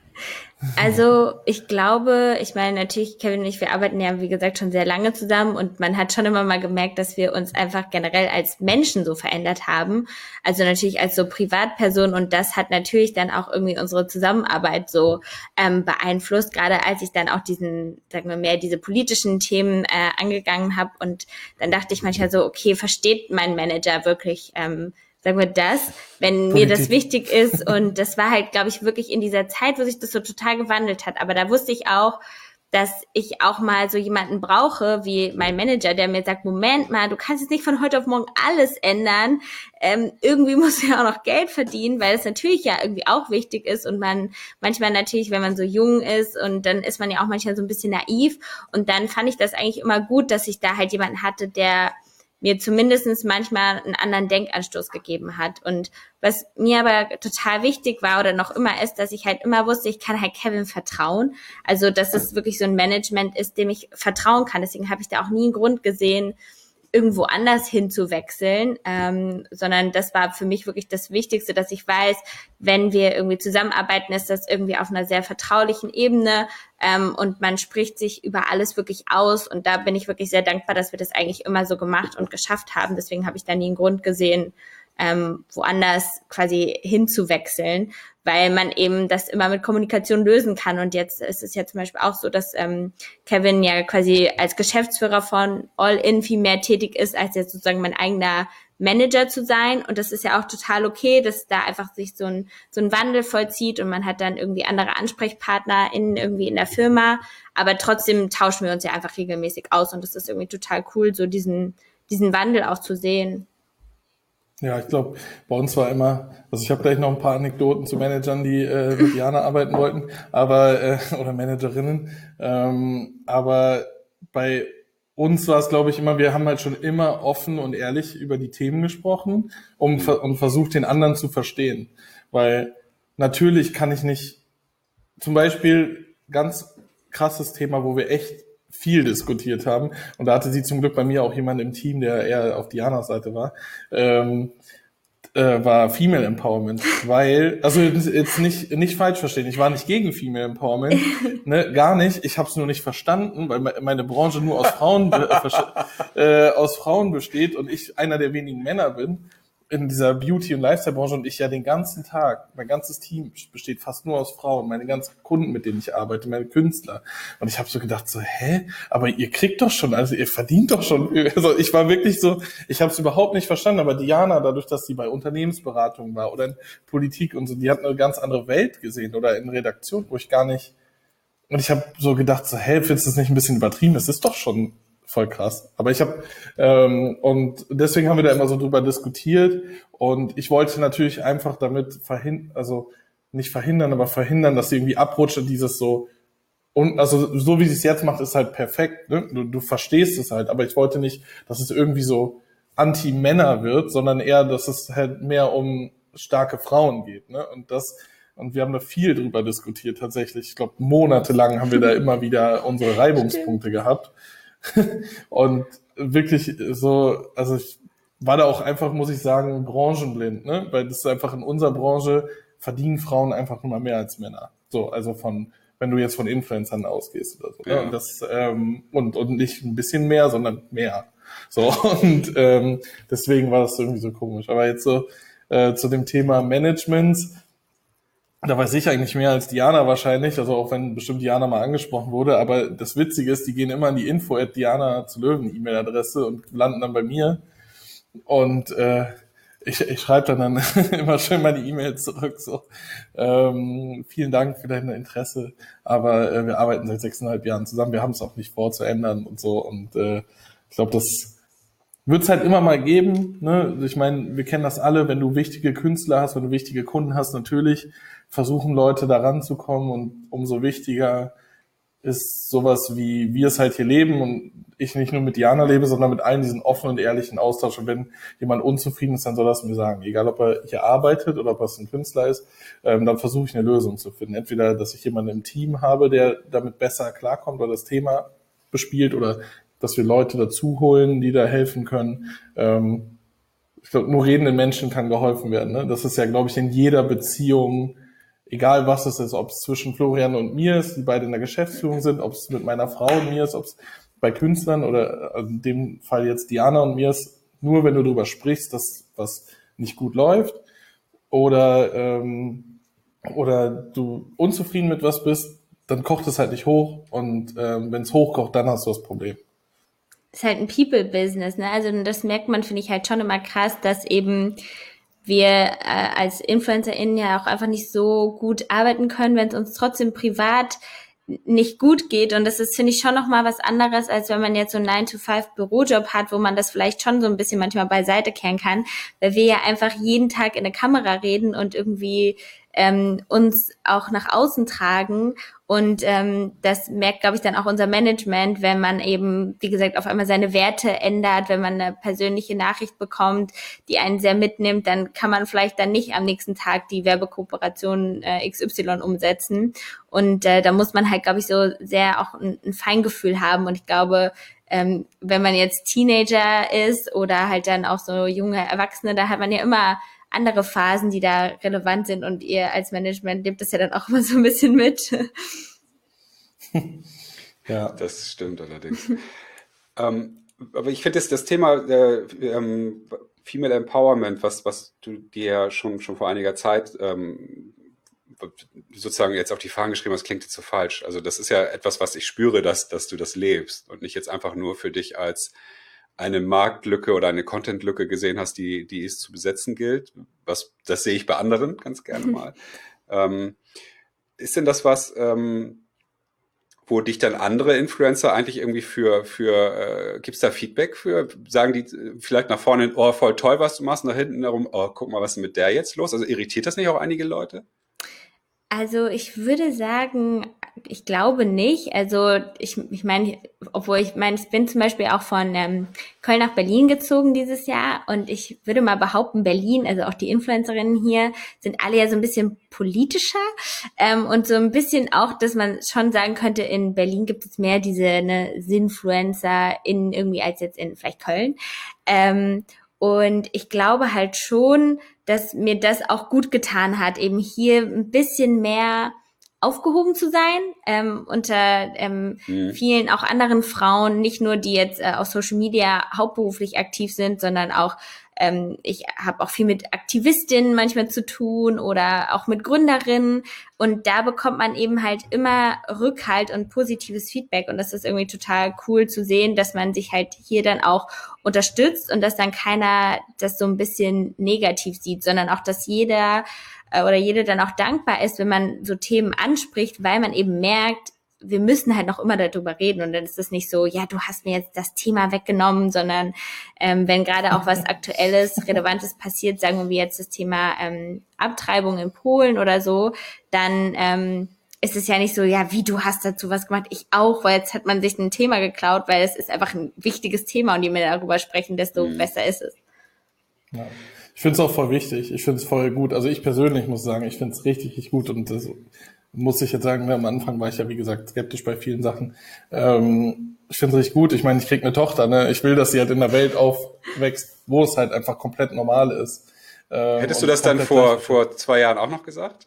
Also ich glaube, ich meine natürlich, Kevin und ich, wir arbeiten ja wie gesagt schon sehr lange zusammen und man hat schon immer mal gemerkt, dass wir uns einfach generell als Menschen so verändert haben. Also natürlich als so Privatperson, und das hat natürlich dann auch irgendwie unsere Zusammenarbeit so ähm, beeinflusst, gerade als ich dann auch diesen, sagen wir mehr, diese politischen Themen äh, angegangen habe, und dann dachte ich manchmal so, okay, versteht mein Manager wirklich ähm, sagen wir das, wenn mir das wichtig ist. Und das war halt, glaube ich, wirklich in dieser Zeit, wo sich das so total gewandelt hat. Aber da wusste ich auch, dass ich auch mal so jemanden brauche wie mein Manager, der mir sagt, Moment mal, du kannst jetzt nicht von heute auf morgen alles ändern. Ähm, irgendwie musst du ja auch noch Geld verdienen, weil es natürlich ja irgendwie auch wichtig ist, und man manchmal natürlich, wenn man so jung ist, und dann ist man ja auch manchmal so ein bisschen naiv. Und dann fand ich das eigentlich immer gut, dass ich da halt jemanden hatte, der mir zumindest manchmal einen anderen Denkanstoß gegeben hat. Und was mir aber total wichtig war oder noch immer ist, dass ich halt immer wusste, ich kann halt Kevin vertrauen. Also, dass es wirklich so ein Management ist, dem ich vertrauen kann. Deswegen habe ich da auch nie einen Grund gesehen, irgendwo anders hinzuwechseln, ähm, sondern das war für mich wirklich das Wichtigste, dass ich weiß, wenn wir irgendwie zusammenarbeiten, ist das irgendwie auf einer sehr vertraulichen Ebene, ähm, und man spricht sich über alles wirklich aus, und da bin ich wirklich sehr dankbar, dass wir das eigentlich immer so gemacht und geschafft haben. Deswegen habe ich da nie einen Grund gesehen, ähm, woanders quasi hinzuwechseln, weil man eben das immer mit Kommunikation lösen kann. Und jetzt ist es ja zum Beispiel auch so, dass ähm, Kevin ja quasi als Geschäftsführer von All In viel mehr tätig ist, als jetzt sozusagen mein eigener Manager zu sein. Und das ist ja auch total okay, dass da einfach sich so ein so ein Wandel vollzieht und man hat dann irgendwie andere Ansprechpartner in irgendwie in der Firma. Aber trotzdem tauschen wir uns ja einfach regelmäßig aus, und das ist irgendwie total cool, so diesen diesen Wandel auch zu sehen. Ja, ich glaube, bei uns war immer, also ich habe gleich noch ein paar Anekdoten zu Managern, die äh, mit Jana arbeiten wollten, aber äh, oder Managerinnen, ähm, aber bei uns war es, glaube ich, immer, wir haben halt schon immer offen und ehrlich über die Themen gesprochen, um Mhm. und versucht, den anderen zu verstehen, weil natürlich kann ich nicht, zum Beispiel ganz krasses Thema, wo wir echt viel diskutiert haben. Und da hatte sie zum Glück bei mir auch jemand im Team, der eher auf Dianas Seite war, ähm, äh, war Female Empowerment. Weil, also jetzt nicht, nicht falsch verstehen, ich war nicht gegen Female Empowerment, ne, gar nicht. Ich habe es nur nicht verstanden, weil meine Branche nur aus Frauen, äh, aus Frauen besteht und ich einer der wenigen Männer bin in dieser Beauty- und Lifestyle-Branche und ich ja den ganzen Tag, mein ganzes Team besteht fast nur aus Frauen, meine ganzen Kunden, mit denen ich arbeite, meine Künstler. Und ich habe so gedacht, so, hä? Aber ihr kriegt doch schon, also ihr verdient doch schon. Also ich war wirklich so, ich habe es überhaupt nicht verstanden, aber Diana, dadurch, dass sie bei Unternehmensberatung war oder in Politik und so, die hat eine ganz andere Welt gesehen oder in Redaktion, wo ich gar nicht. Und ich habe so gedacht, so, hä, findest du das nicht ein bisschen übertrieben? Das ist doch schon voll krass. Aber ich habe, ähm, und deswegen haben wir da immer so drüber diskutiert. Und ich wollte natürlich einfach damit verhindern, also nicht verhindern, aber verhindern, dass sie irgendwie abrutscht und dieses so, und also so wie sie es jetzt macht, ist halt perfekt. Ne? Du, du verstehst es halt, aber ich wollte nicht, dass es irgendwie so Anti-Männer wird, sondern eher, dass es halt mehr um starke Frauen geht. Ne? Und das, und wir haben da viel drüber diskutiert tatsächlich. Ich glaube, monatelang haben wir da immer wieder unsere Reibungspunkte gehabt. Und wirklich so, also ich war da auch einfach, muss ich sagen, branchenblind, ne? Weil das ist einfach in unserer Branche verdienen Frauen einfach nur mal mehr als Männer. So, also von, wenn du jetzt von Influencern ausgehst oder so. Ja. Ne? Und das, ähm, und, und nicht ein bisschen mehr, sondern mehr. So, und ähm, deswegen war das irgendwie so komisch. Aber jetzt so äh, zu dem Thema Managements. Da weiß ich eigentlich mehr als Diana wahrscheinlich, also auch wenn bestimmt Diana mal angesprochen wurde, aber das Witzige ist, die gehen immer an die info at diana zu löwen E-Mail-Adresse und landen dann bei mir und äh, ich, ich schreibe dann, dann immer schön meine E-Mails zurück, so ähm, vielen Dank für dein Interesse, aber äh, wir arbeiten seit sechseinhalb Jahren zusammen, wir haben es auch nicht vor zu ändern und so und äh, ich glaube, das wird es halt immer mal geben, ne? Ich meine, wir kennen das alle, wenn du wichtige Künstler hast, wenn du wichtige Kunden hast, natürlich versuchen Leute da ranzukommen und umso wichtiger ist sowas, wie wir es halt hier leben und ich nicht nur mit Diana lebe, sondern mit allen diesen offenen und ehrlichen Austausch. Und wenn jemand unzufrieden ist, dann soll das mir sagen. Egal, ob er hier arbeitet oder ob er ein Künstler ist, ähm, dann versuche ich eine Lösung zu finden. Entweder, dass ich jemanden im Team habe, der damit besser klarkommt oder das Thema bespielt oder dass wir Leute dazu holen, die da helfen können. Ähm, ich glaube, nur redenden Menschen kann geholfen werden. Ne? Das ist ja, glaube ich, in jeder Beziehung, egal was es ist, ob es zwischen Florian und mir ist, die beide in der Geschäftsführung sind, ob es mit meiner Frau und mir ist, ob es bei Künstlern oder in dem Fall jetzt Diana und mir ist, nur wenn du darüber sprichst, dass was nicht gut läuft oder, ähm, oder du unzufrieden mit was bist, dann kocht es halt nicht hoch und ähm, wenn es hochkocht, dann hast du das Problem. Ist halt ein People-Business, ne? Also das merkt man, finde ich halt schon immer krass, dass eben wir äh, als InfluencerInnen ja auch einfach nicht so gut arbeiten können, wenn es uns trotzdem privat nicht gut geht. Und das ist, finde ich, schon nochmal was anderes, als wenn man jetzt so einen nine to five Bürojob hat, wo man das vielleicht schon so ein bisschen manchmal beiseite kehren kann, weil wir ja einfach jeden Tag in eine Kamera reden und irgendwie ähm, uns auch nach außen tragen. Und ähm, das merkt, glaube ich, dann auch unser Management, wenn man eben, wie gesagt, auf einmal seine Werte ändert, wenn man eine persönliche Nachricht bekommt, die einen sehr mitnimmt, dann kann man vielleicht dann nicht am nächsten Tag die Werbekooperation äh, X Y umsetzen. Und äh, da muss man halt, glaube ich, so sehr auch ein, ein Feingefühl haben. Und ich glaube, ähm, wenn man jetzt Teenager ist oder halt dann auch so junge Erwachsene, da hat man ja immer andere Phasen, die da relevant sind und ihr als Management nehmt das ja dann auch immer so ein bisschen mit. Ja, das stimmt allerdings. ähm, aber ich finde das, das Thema äh, ähm, Female Empowerment, was, was du dir ja schon, schon vor einiger Zeit ähm, sozusagen jetzt auf die Fahnen geschrieben hast, klingt jetzt so falsch. Also das ist ja etwas, was ich spüre, dass, dass du das lebst und nicht jetzt einfach nur für dich als eine Marktlücke oder eine Contentlücke gesehen hast, die, die es zu besetzen gilt. Was, das sehe ich bei anderen ganz gerne mal. ähm, ist denn das was, ähm, wo dich dann andere Influencer eigentlich irgendwie für, für äh, gibt's da Feedback für? Sagen die vielleicht nach vorne, hin, oh, voll toll, was du machst, nach hinten darum, oh, guck mal, was ist mit der jetzt los? Also irritiert das nicht auch einige Leute? Also ich würde sagen, ich glaube nicht. Also ich, ich meine, obwohl ich meine, ich bin zum Beispiel auch von ähm, Köln nach Berlin gezogen dieses Jahr und ich würde mal behaupten, Berlin, also auch die Influencerinnen hier, sind alle ja so ein bisschen politischer ähm, und so ein bisschen auch, dass man schon sagen könnte, in Berlin gibt es mehr diese ne, Sinfluencer in irgendwie als jetzt in vielleicht Köln. Ähm, Und ich glaube halt schon, dass mir das auch gut getan hat, eben hier ein bisschen mehr aufgehoben zu sein, ähm, unter ähm, mhm. vielen auch anderen Frauen, nicht nur die jetzt äh, auf Social Media hauptberuflich aktiv sind, sondern auch ähm, ich habe auch viel mit Aktivistinnen manchmal zu tun oder auch mit Gründerinnen und da bekommt man eben halt immer Rückhalt und positives Feedback und das ist irgendwie total cool zu sehen, dass man sich halt hier dann auch unterstützt und dass dann keiner das so ein bisschen negativ sieht, sondern auch, dass jeder oder jede dann auch dankbar ist, wenn man so Themen anspricht, weil man eben merkt, wir müssen halt noch immer darüber reden und dann ist es nicht so, ja, du hast mir jetzt das Thema weggenommen, sondern ähm, wenn gerade auch was Aktuelles, Relevantes passiert, sagen wir jetzt das Thema ähm, Abtreibung in Polen oder so, dann ähm, ist es ja nicht so, ja, wie du hast dazu was gemacht, ich auch, weil jetzt hat man sich ein Thema geklaut, weil es ist einfach ein wichtiges Thema und je mehr darüber sprechen, desto mhm. besser ist es. Ja. Ich finde es auch voll wichtig, ich finde es voll gut, also ich persönlich muss sagen, ich finde es richtig, richtig gut und das muss ich jetzt sagen, am Anfang war ich ja, wie gesagt, skeptisch bei vielen Sachen. Ähm, ich finde es richtig gut. Ich meine, ich krieg eine Tochter, ne? Ich will, dass sie halt in der Welt aufwächst, wo es halt einfach komplett normal ist. Ähm, Hättest du das dann vor, vor zwei Jahren auch noch gesagt?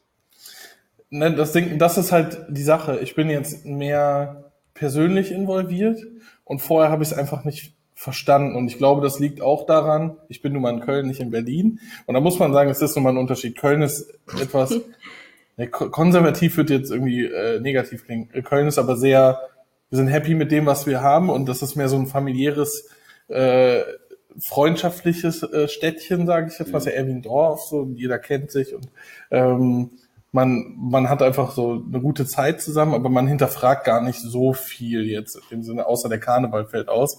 Ne, das Ding, das ist halt die Sache. Ich bin jetzt mehr persönlich involviert und vorher habe ich es einfach nicht verstanden. Und ich glaube, das liegt auch daran, ich bin nun mal in Köln, nicht in Berlin. Und da muss man sagen, es ist nun mal ein Unterschied. Köln ist etwas... Ja, konservativ wird jetzt irgendwie äh, negativ klingen. Köln ist aber sehr, wir sind happy mit dem, was wir haben und das ist mehr so ein familiäres, äh, freundschaftliches äh, Städtchen, sage ich jetzt mal, mhm. ja eher wie ein Dorf, so jeder kennt sich und ähm, man man hat einfach so eine gute Zeit zusammen, aber man hinterfragt gar nicht so viel jetzt im Sinne, außer der Karneval fällt aus.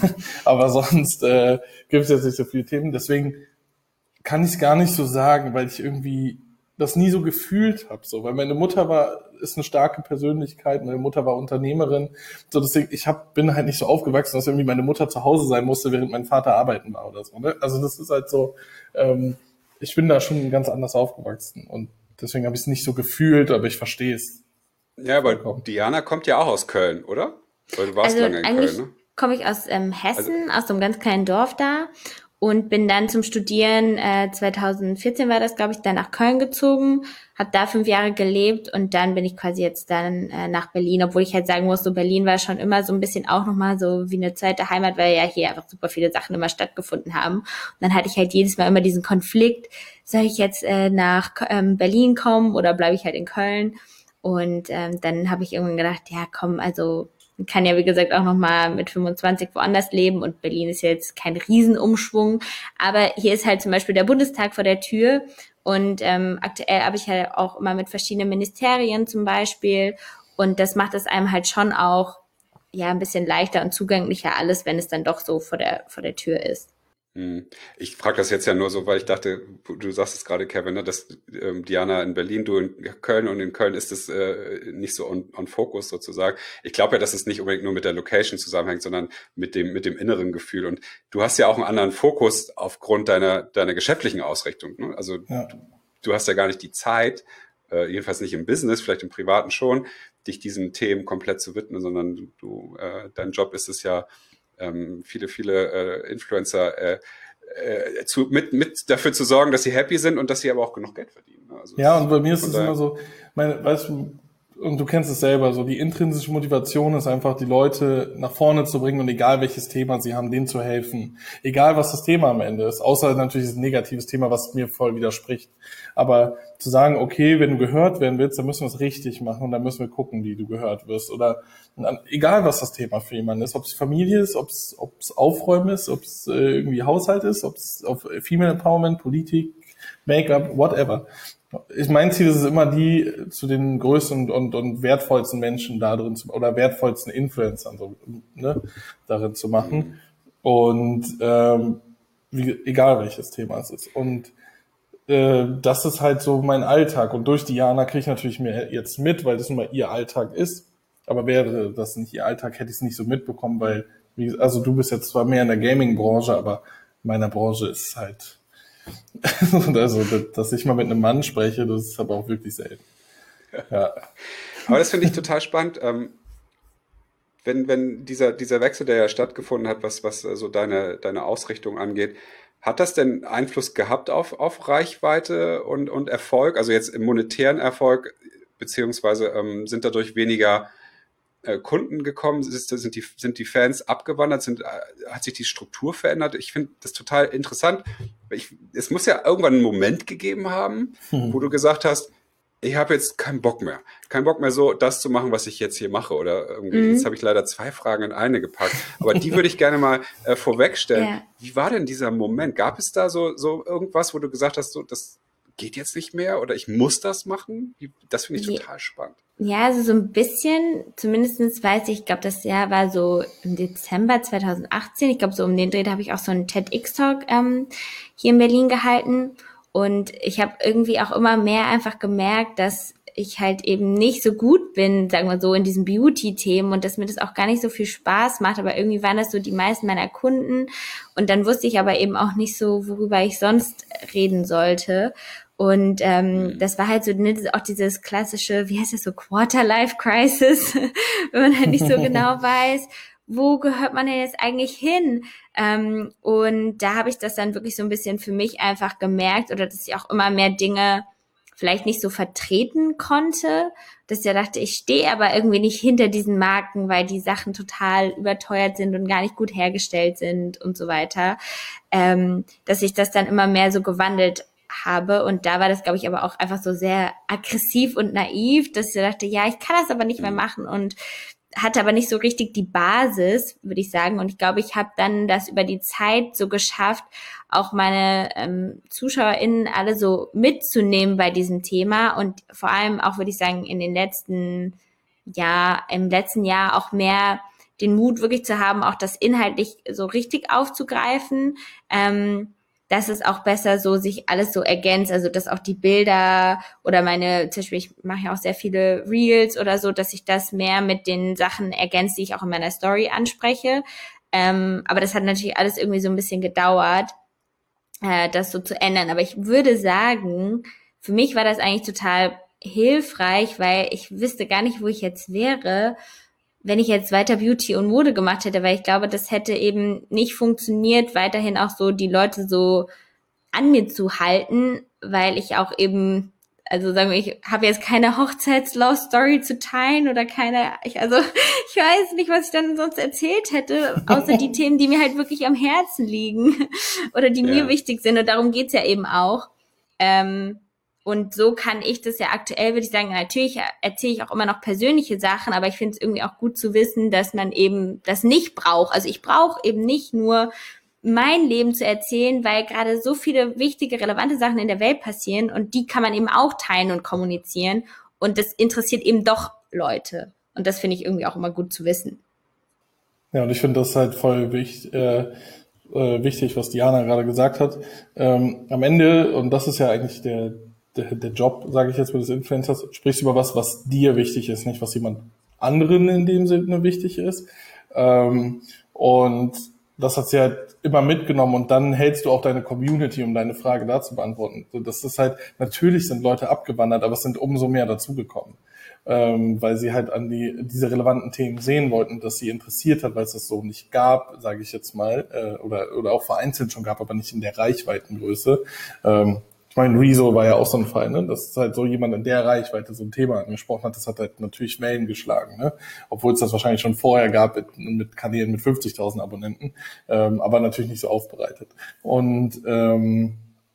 Aber sonst äh, gibt es jetzt nicht so viele Themen, deswegen kann ich es gar nicht so sagen, weil ich irgendwie das nie so gefühlt habe, so, weil meine Mutter war, ist eine starke Persönlichkeit, meine Mutter war Unternehmerin, so deswegen, ich hab, bin halt nicht so aufgewachsen, dass irgendwie meine Mutter zu Hause sein musste, während mein Vater arbeiten war oder so, ne? Also das ist halt so, ähm, ich bin da schon ganz anders aufgewachsen und deswegen habe ich es nicht so gefühlt, aber ich verstehe es. Ja, aber vollkommen. Diana kommt ja auch aus Köln, oder? Weil du warst also lange in eigentlich Köln, ne? Komme ich aus ähm, Hessen, also, aus so einem ganz kleinen Dorf da. Und bin dann zum Studieren, äh, zweitausendvierzehn war das, glaube ich, dann nach Köln gezogen, habe da fünf Jahre gelebt und dann bin ich quasi jetzt dann äh, nach Berlin, obwohl ich halt sagen muss, so Berlin war schon immer so ein bisschen auch nochmal so wie eine zweite Heimat, weil ja hier einfach super viele Sachen immer stattgefunden haben. Und dann hatte ich halt jedes Mal immer diesen Konflikt, soll ich jetzt äh, nach ähm, Berlin kommen oder bleibe ich halt in Köln? Und ähm, dann habe ich irgendwann gedacht, ja komm, also man kann ja, wie gesagt, auch nochmal mit fünfundzwanzig woanders leben und Berlin ist ja jetzt kein Riesenumschwung, aber hier ist halt zum Beispiel der Bundestag vor der Tür und ähm, aktuell habe ich halt auch immer mit verschiedenen Ministerien zum Beispiel und das macht es einem halt schon auch ja ein bisschen leichter und zugänglicher alles, wenn es dann doch so vor der vor der Tür ist. Ich frage das jetzt ja nur so, weil ich dachte, du sagst es gerade, Kevin, ne, dass ähm, Diana in Berlin, du in Köln und in Köln ist es äh, nicht so on, on focus sozusagen. Ich glaube ja, dass es nicht unbedingt nur mit der Location zusammenhängt, sondern mit dem mit dem inneren Gefühl. Und du hast ja auch einen anderen Fokus aufgrund deiner deiner geschäftlichen Ausrichtung. Ne? Also ja. du, du hast ja gar nicht die Zeit, äh, jedenfalls nicht im Business, vielleicht im Privaten schon, dich diesen Themen komplett zu widmen, sondern du äh, dein Job ist es ja, Ähm, viele, viele äh, Influencer äh, äh, zu, mit, mit dafür zu sorgen, dass sie happy sind und dass sie aber auch genug Geld verdienen. Also ja, und bei mir ist es immer so, meine, weißt du, und du kennst es selber, so die intrinsische Motivation ist einfach, die Leute nach vorne zu bringen und egal welches Thema sie haben, denen zu helfen. Egal was das Thema am Ende ist, außer natürlich ein negatives Thema, was mir voll widerspricht. Aber zu sagen, okay, wenn du gehört werden willst, dann müssen wir es richtig machen und dann müssen wir gucken, wie du gehört wirst. Oder egal was das Thema für jemanden ist, ob es Familie ist, ob es ob es Aufräumen ist, ob es äh, irgendwie Haushalt ist, ob es auf Female Empowerment, Politik, Make-up, whatever. Ich mein Ziel ist es immer, die zu den größten und, und wertvollsten Menschen da drin zu, oder wertvollsten Influencern so, ne, darin zu machen. Und ähm, wie, egal welches Thema es ist. Und äh, das ist halt so mein Alltag. Und durch Diana kriege ich natürlich mir jetzt mit, weil das nun mal ihr Alltag ist. Aber wäre das nicht ihr Alltag, hätte ich es nicht so mitbekommen, weil, wie, also du bist jetzt zwar mehr in der Gaming-Branche, aber in meiner Branche ist es halt also, dass ich mal mit einem Mann spreche, das ist aber auch wirklich selten. Ja. Aber das finde ich total spannend. Ähm, wenn, wenn dieser, dieser Wechsel, der ja stattgefunden hat, was, was so deine, deine Ausrichtung angeht, hat das denn Einfluss gehabt auf, auf Reichweite und, und Erfolg? Also jetzt im monetären Erfolg, beziehungsweise ähm, sind dadurch weniger äh, Kunden gekommen? Ist, sind, die, sind die Fans abgewandert? Sind, äh, hat sich die Struktur verändert? Ich finde das total interessant. Ich, es muss ja irgendwann einen Moment gegeben haben, hm. wo du gesagt hast, ich habe jetzt keinen Bock mehr. Keinen Bock mehr so, das zu machen, was ich jetzt hier mache. Oder irgendwie, mhm. jetzt habe ich leider zwei Fragen in eine gepackt. Aber die würde ich gerne mal äh, vorwegstellen. Ja. Wie war denn dieser Moment? Gab es da so, so irgendwas, wo du gesagt hast, so, das geht jetzt nicht mehr oder ich muss das machen? Das finde ich total ja. spannend. Ja, also so ein bisschen, zumindestens weiß ich, ich glaube, das Jahr war so im Dezember zwanzig achtzehn. Ich glaube, so um den Dreh habe ich auch so einen TEDx-Talk ähm, hier in Berlin gehalten. Und ich habe irgendwie auch immer mehr einfach gemerkt, dass ich halt eben nicht so gut bin, sagen wir so, in diesen Beauty-Themen und dass mir das auch gar nicht so viel Spaß macht. Aber irgendwie waren das so die meisten meiner Kunden. Und dann wusste ich aber eben auch nicht so, worüber ich sonst reden sollte. Und ähm, das war halt so ne, auch dieses klassische, wie heißt das so, Quarter-Life-Crisis, wenn man halt nicht so genau weiß, wo gehört man denn jetzt eigentlich hin? Ähm, und da habe ich das dann wirklich so ein bisschen für mich einfach gemerkt oder dass ich auch immer mehr Dinge vielleicht nicht so vertreten konnte, dass ich ja dachte, ich stehe aber irgendwie nicht hinter diesen Marken, weil die Sachen total überteuert sind und gar nicht gut hergestellt sind und so weiter, ähm, dass ich das dann immer mehr so gewandelt habe und da war das, glaube ich, aber auch einfach so sehr aggressiv und naiv, dass ich dachte, ja, ich kann das aber nicht mehr machen und hatte aber nicht so richtig die Basis, würde ich sagen. Und ich glaube, ich habe dann das über die Zeit so geschafft, auch meine ähm, ZuschauerInnen alle so mitzunehmen bei diesem Thema und vor allem auch, würde ich sagen, in den letzten Jahr, im letzten Jahr auch mehr den Mut wirklich zu haben, auch das inhaltlich so richtig aufzugreifen, ähm, dass es auch besser so sich alles so ergänzt, also dass auch die Bilder oder meine, zum Beispiel ich mache ja auch sehr viele Reels oder so, dass ich das mehr mit den Sachen ergänzt, die ich auch in meiner Story anspreche. Ähm, aber das hat natürlich alles irgendwie so ein bisschen gedauert, äh, das so zu ändern. Aber ich würde sagen, für mich war das eigentlich total hilfreich, weil ich wüsste gar nicht, wo ich jetzt wäre, wenn ich jetzt weiter Beauty und Mode gemacht hätte, weil ich glaube, das hätte eben nicht funktioniert, weiterhin auch so die Leute so an mir zu halten, weil ich auch eben, also sagen wir, ich habe jetzt keine Hochzeits-Love-Story zu teilen oder keine, ich, also ich weiß nicht, was ich dann sonst erzählt hätte, außer die Themen, die mir halt wirklich am Herzen liegen oder die ja. mir wichtig sind und darum geht's ja eben auch. Ähm, Und so kann ich das ja aktuell, würde ich sagen, natürlich erzähle ich auch immer noch persönliche Sachen, aber ich finde es irgendwie auch gut zu wissen, dass man eben das nicht braucht. Also ich brauche eben nicht nur mein Leben zu erzählen, weil gerade so viele wichtige, relevante Sachen in der Welt passieren und die kann man eben auch teilen und kommunizieren und das interessiert eben doch Leute. Und das finde ich irgendwie auch immer gut zu wissen. Ja, und ich finde das halt voll wichtig, äh, äh, wichtig, was Diana gerade gesagt hat. Ähm, am Ende, und das ist ja eigentlich der Der, der Job, sage ich jetzt, des Influencers, sprichst über was, was dir wichtig ist, nicht was jemand anderen in dem Sinne wichtig ist. Ähm, und das hat sie halt immer mitgenommen und dann hältst du auch deine Community, um deine Frage da zu beantworten. So, das ist halt, natürlich sind Leute abgewandert, aber es sind umso mehr dazugekommen, ähm, weil sie halt an die diese relevanten Themen sehen wollten, dass sie interessiert hat, weil es das so nicht gab, sage ich jetzt mal, äh, oder oder auch vereinzelt schon gab, aber nicht in der Reichweitengröße. Ähm, Ich meine, Rezo war ja auch so ein Fall, ne? Das ist halt so jemand in der Reichweite so ein Thema angesprochen hat, das hat halt natürlich Wellen geschlagen, ne? Obwohl es das wahrscheinlich schon vorher gab mit, mit Kanälen mit fünfzigtausend Abonnenten, ähm, aber natürlich nicht so aufbereitet. Und ähm,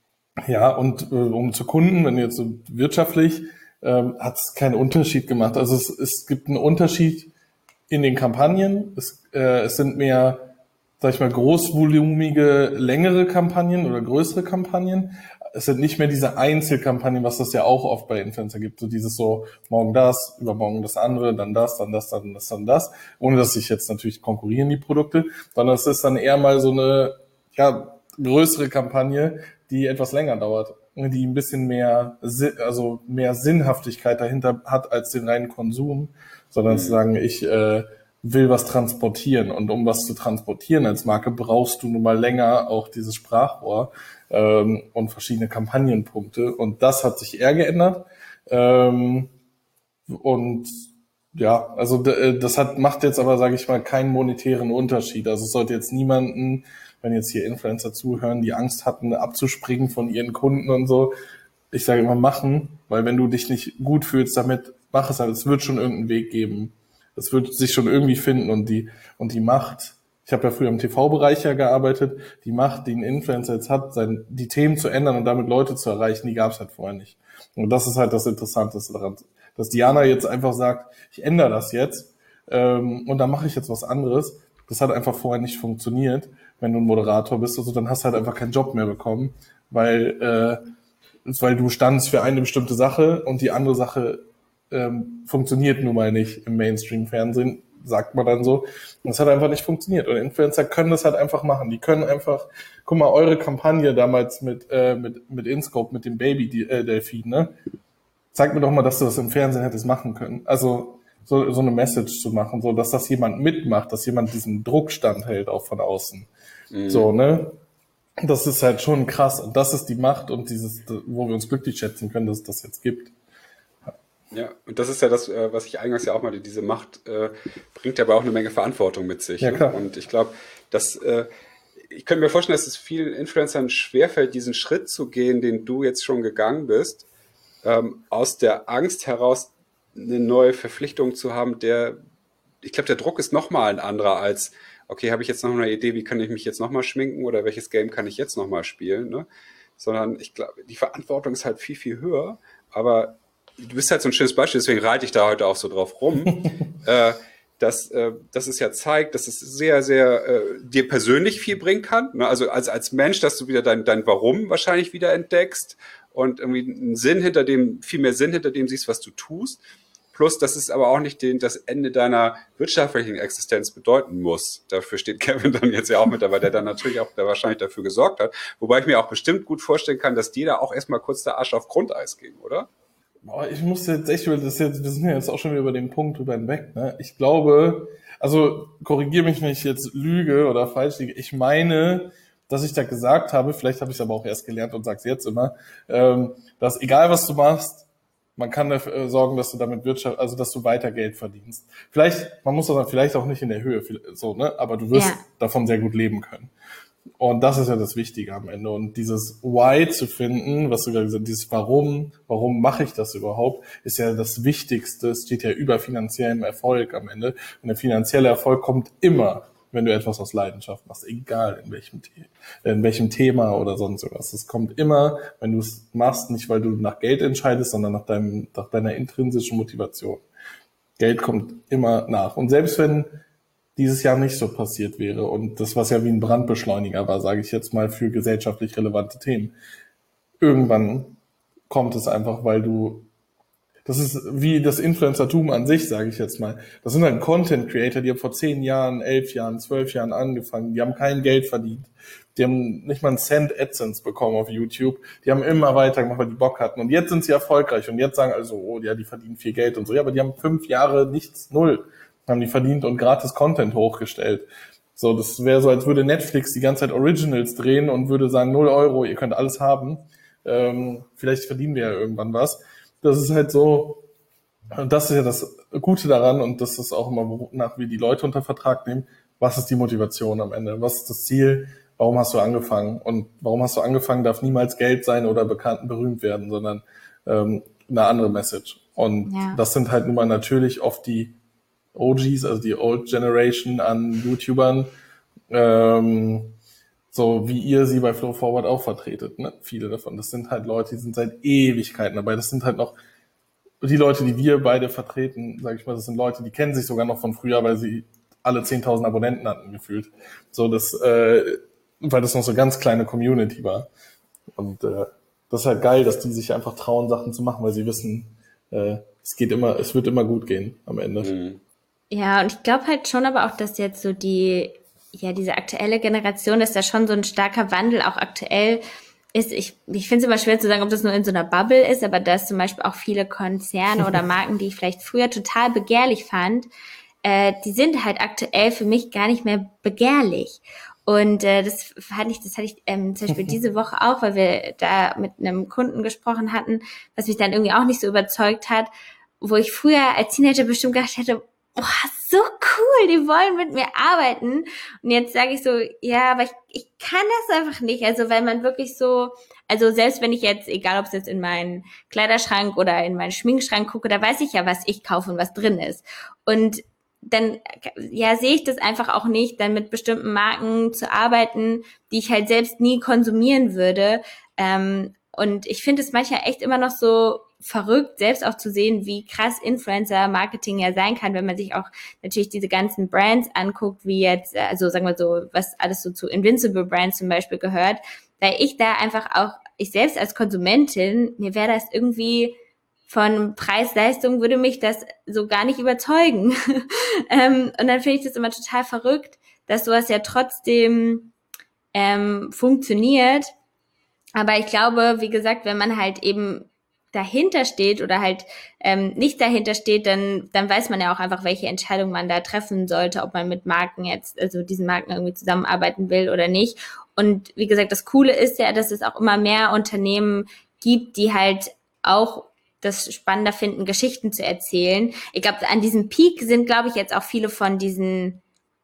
ja, und äh, um zu Kunden, wenn jetzt so wirtschaftlich, ähm, hat es keinen Unterschied gemacht. Also es, es gibt einen Unterschied in den Kampagnen. Es, äh, es sind mehr, sag ich mal, großvolumige, längere Kampagnen oder größere Kampagnen. es sind nicht mehr diese Einzelkampagnen, was das ja auch oft bei Influencer gibt, so dieses so, morgen das, übermorgen das andere, dann das, dann das, dann das, dann das, ohne dass sich jetzt natürlich konkurrieren die Produkte, sondern es ist dann eher mal so eine, ja, größere Kampagne, die etwas länger dauert, die ein bisschen mehr, also mehr Sinnhaftigkeit dahinter hat als den reinen Konsum, sondern mhm. zu sagen, ich äh, will was transportieren, und um was zu transportieren als Marke brauchst du nun mal länger auch dieses Sprachrohr ähm, und verschiedene Kampagnenpunkte, und das hat sich eher geändert ähm, und ja, also d- das hat macht jetzt aber, sage ich mal, keinen monetären Unterschied. Also es sollte jetzt niemanden, wenn jetzt hier Influencer zuhören, die Angst hatten, abzuspringen von ihren Kunden und so, ich sage immer machen, weil wenn du dich nicht gut fühlst damit, mach es halt, es wird schon irgendeinen Weg geben. Es wird sich schon irgendwie finden, und die und die Macht, ich habe ja früher im T V-Bereich ja gearbeitet, die Macht, die ein Influencer jetzt hat, sein, die Themen zu ändern und damit Leute zu erreichen, die gab es halt vorher nicht. Und das ist halt das Interessanteste daran, dass Diana jetzt einfach sagt, ich ändere das jetzt ähm, und dann mache ich jetzt was anderes. Das hat einfach vorher nicht funktioniert. Wenn du ein Moderator bist, also dann hast du halt einfach keinen Job mehr bekommen, weil äh, weil du standst für eine bestimmte Sache und die andere Sache ähm, funktioniert nun mal nicht im Mainstream-Fernsehen, sagt man dann so. Und es hat einfach nicht funktioniert. Und Influencer können das halt einfach machen. Die können einfach, guck mal, eure Kampagne damals mit äh, mit mit InScope, mit dem Baby-Delfin, ne? Zeig mir doch mal, dass du das im Fernsehen hättest machen können. Also so so eine Message zu machen, so dass das jemand mitmacht, dass jemand diesen Druck standhält, auch von außen. Mhm. So, ne? Das ist halt schon krass. Und das ist die Macht und dieses, wo wir uns glücklich schätzen können, dass es das jetzt gibt. Ja, und das ist ja das, was ich eingangs ja auch mal, diese Macht äh, bringt aber auch eine Menge Verantwortung mit sich. Ja, klar. Ne? Und ich glaube, dass äh, ich könnte mir vorstellen, dass es vielen Influencern schwerfällt, diesen Schritt zu gehen, den du jetzt schon gegangen bist, ähm, aus der Angst heraus eine neue Verpflichtung zu haben, der, ich glaube, der Druck ist nochmal ein anderer als, okay, habe ich jetzt noch eine Idee, wie kann ich mich jetzt nochmal schminken oder welches Game kann ich jetzt nochmal spielen, ne? Sondern ich glaube, die Verantwortung ist halt viel, viel höher, aber du bist halt so ein schönes Beispiel, deswegen reite ich da heute auch so drauf rum, äh, dass, äh, dass es ja zeigt, dass es sehr, sehr äh, dir persönlich viel bringen kann. Ne? Also als, als Mensch, dass du wieder dein, dein Warum wahrscheinlich wieder entdeckst und irgendwie einen Sinn hinter dem, viel mehr Sinn hinter dem siehst, was du tust. Plus, dass es aber auch nicht den, das Ende deiner wirtschaftlichen Existenz bedeuten muss. Dafür steht Kevin dann jetzt ja auch mit dabei, der dann natürlich auch der wahrscheinlich dafür gesorgt hat. Wobei ich mir auch bestimmt gut vorstellen kann, dass die da auch erstmal kurz der Arsch auf Grundeis ging, oder? Boah, ich muss jetzt echt über das jetzt, wir sind ja jetzt auch schon wieder über den Punkt drüber hinweg, ne? Ich glaube, also korrigiere mich, wenn ich jetzt lüge oder falsch liege. Ich meine, dass ich da gesagt habe, vielleicht habe ich es aber auch erst gelernt und sage es jetzt immer, ähm, dass egal was du machst, man kann dafür sorgen, dass du damit Wirtschaft, also dass du weiter Geld verdienst. Vielleicht, man muss das vielleicht auch nicht in der Höhe, so, ne? Aber du wirst ja davon sehr gut leben können. Und das ist ja das Wichtige am Ende. Und dieses Why zu finden, was du gerade gesagt hast, dieses Warum, warum mache ich das überhaupt, ist ja das Wichtigste. Es steht ja über finanziellem Erfolg am Ende. Und der finanzielle Erfolg kommt immer, wenn du etwas aus Leidenschaft machst, egal in welchem, in welchem Thema oder sonst was. Es kommt immer, wenn du es machst, nicht weil du nach Geld entscheidest, sondern nach deinem, nach deiner intrinsischen Motivation. Geld kommt immer nach. Und selbst wenn dieses Jahr nicht so passiert wäre und das, was ja wie ein Brandbeschleuniger war, sage ich jetzt mal, für gesellschaftlich relevante Themen, irgendwann kommt es einfach, weil du, das ist wie das Influencertum an sich, sage ich jetzt mal. Das sind halt Content Creator, die haben vor zehn Jahren, elf Jahren, zwölf Jahren angefangen, die haben kein Geld verdient, die haben nicht mal einen Cent AdSense bekommen auf YouTube, die haben immer weitergemacht, weil die Bock hatten und jetzt sind sie erfolgreich und jetzt sagen also, oh ja, die verdienen viel Geld und so, ja, aber die haben fünf Jahre nichts, null, haben die verdient und gratis Content hochgestellt. So, das wäre so, als würde Netflix die ganze Zeit Originals drehen und würde sagen, null Euro, ihr könnt alles haben. Ähm, vielleicht verdienen wir ja irgendwann was. Das ist halt so, und das ist ja das Gute daran und das ist auch immer nach, wie die Leute unter Vertrag nehmen. Was ist die Motivation am Ende? Was ist das Ziel? Warum hast du angefangen? Und warum hast du angefangen, darf niemals Geld sein oder bekannt und berühmt werden, sondern ähm, eine andere Message. Und ja, das sind halt nun mal natürlich oft die O Gs, also die Old Generation an YouTubern, ähm, so wie ihr sie bei Flow Forward auch vertretet, ne? Viele davon. Das sind halt Leute, die sind seit Ewigkeiten dabei. Das sind halt noch die Leute, die wir beide vertreten, sage ich mal, das sind Leute, die kennen sich sogar noch von früher, weil sie alle zehntausend Abonnenten hatten gefühlt. So das, äh, weil das noch so ganz kleine Community war. Und äh, das ist halt geil, dass die sich einfach trauen, Sachen zu machen, weil sie wissen, äh, es geht immer, es wird immer gut gehen am Ende. Mhm. Ja, und ich glaube halt schon aber auch, dass jetzt so die, ja, diese aktuelle Generation, dass da schon so ein starker Wandel auch aktuell ist. Ich, ich finde es immer schwer zu sagen, ob das nur in so einer Bubble ist, aber dass zum Beispiel auch viele Konzerne oder Marken, die ich vielleicht früher total begehrlich fand, äh, die sind halt aktuell für mich gar nicht mehr begehrlich. Und äh, das fand ich, das hatte ich ähm, zum Beispiel diese Woche auch, weil wir da mit einem Kunden gesprochen hatten, was mich dann irgendwie auch nicht so überzeugt hat, wo ich früher als Teenager bestimmt gedacht hätte, boah, so cool, die wollen mit mir arbeiten. Und jetzt sage ich so, ja, aber ich, ich kann das einfach nicht. Also weil man wirklich so, also selbst wenn ich jetzt, egal ob es jetzt in meinen Kleiderschrank oder in meinen Schminkschrank gucke, da weiß ich ja, was ich kaufe und was drin ist. Und dann ja sehe ich das einfach auch nicht, dann mit bestimmten Marken zu arbeiten, die ich halt selbst nie konsumieren würde. Ähm, und ich finde es manchmal echt immer noch so verrückt, selbst auch zu sehen, wie krass Influencer-Marketing ja sein kann, wenn man sich auch natürlich diese ganzen Brands anguckt, wie jetzt, also sagen wir so, was alles so zu Invincible Brands zum Beispiel gehört, weil ich da einfach auch, ich selbst als Konsumentin, mir wäre das irgendwie von Preis-Leistung würde mich das so gar nicht überzeugen. ähm, und dann finde ich das immer total verrückt, dass sowas ja trotzdem ähm, funktioniert. Aber ich glaube, wie gesagt, wenn man halt eben dahinter steht oder halt ähm, nicht dahinter steht, dann dann weiß man ja auch einfach, welche Entscheidung man da treffen sollte, ob man mit Marken jetzt, also diesen Marken irgendwie zusammenarbeiten will oder nicht. Und wie gesagt, das Coole ist ja, dass es auch immer mehr Unternehmen gibt, die halt auch das spannender finden, Geschichten zu erzählen. Ich glaube, an diesem Peak sind, glaube ich, jetzt auch viele von diesen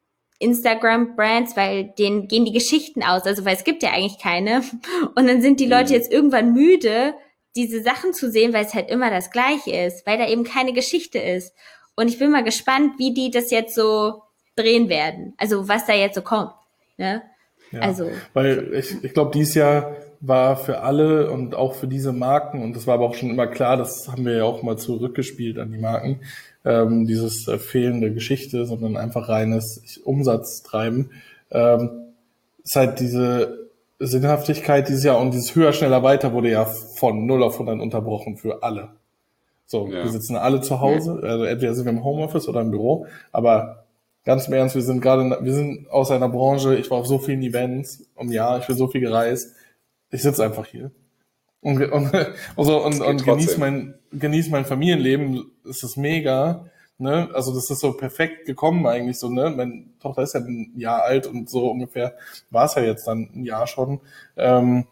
Instagram-Brands, weil denen gehen die Geschichten aus, also weil es gibt ja eigentlich keine. Und dann sind die Leute jetzt irgendwann müde, diese Sachen zu sehen, weil es halt immer das Gleiche ist, weil da eben keine Geschichte ist. Und ich bin mal gespannt, wie die das jetzt so drehen werden. Also was da jetzt so kommt. Ne? Ja, also weil ich, ich glaube, dieses Jahr war für alle und auch für diese Marken, und das war aber auch schon immer klar, das haben wir ja auch mal zurückgespielt an die Marken, ähm, dieses äh, fehlende Geschichte, sondern einfach reines Umsatztreiben, ähm, ist halt diese Sinnhaftigkeit dieses Jahr, und dieses höher, schneller, weiter wurde ja von null auf hundert unterbrochen für alle. So, Ja. wir sitzen alle zu Hause, also entweder sind wir im Homeoffice oder im Büro, aber ganz im Ernst, wir sind gerade, wir sind aus einer Branche, ich war auf so vielen Events im Jahr, ich bin so viel gereist, ich sitze einfach hier und, und, und, so, und, und genieß mein, genieß mein Familienleben, es ist mega, ne, also das ist so perfekt gekommen eigentlich so, ne, meine Tochter ist ja ein Jahr alt und so ungefähr war es ja jetzt dann ein Jahr schon, ähm,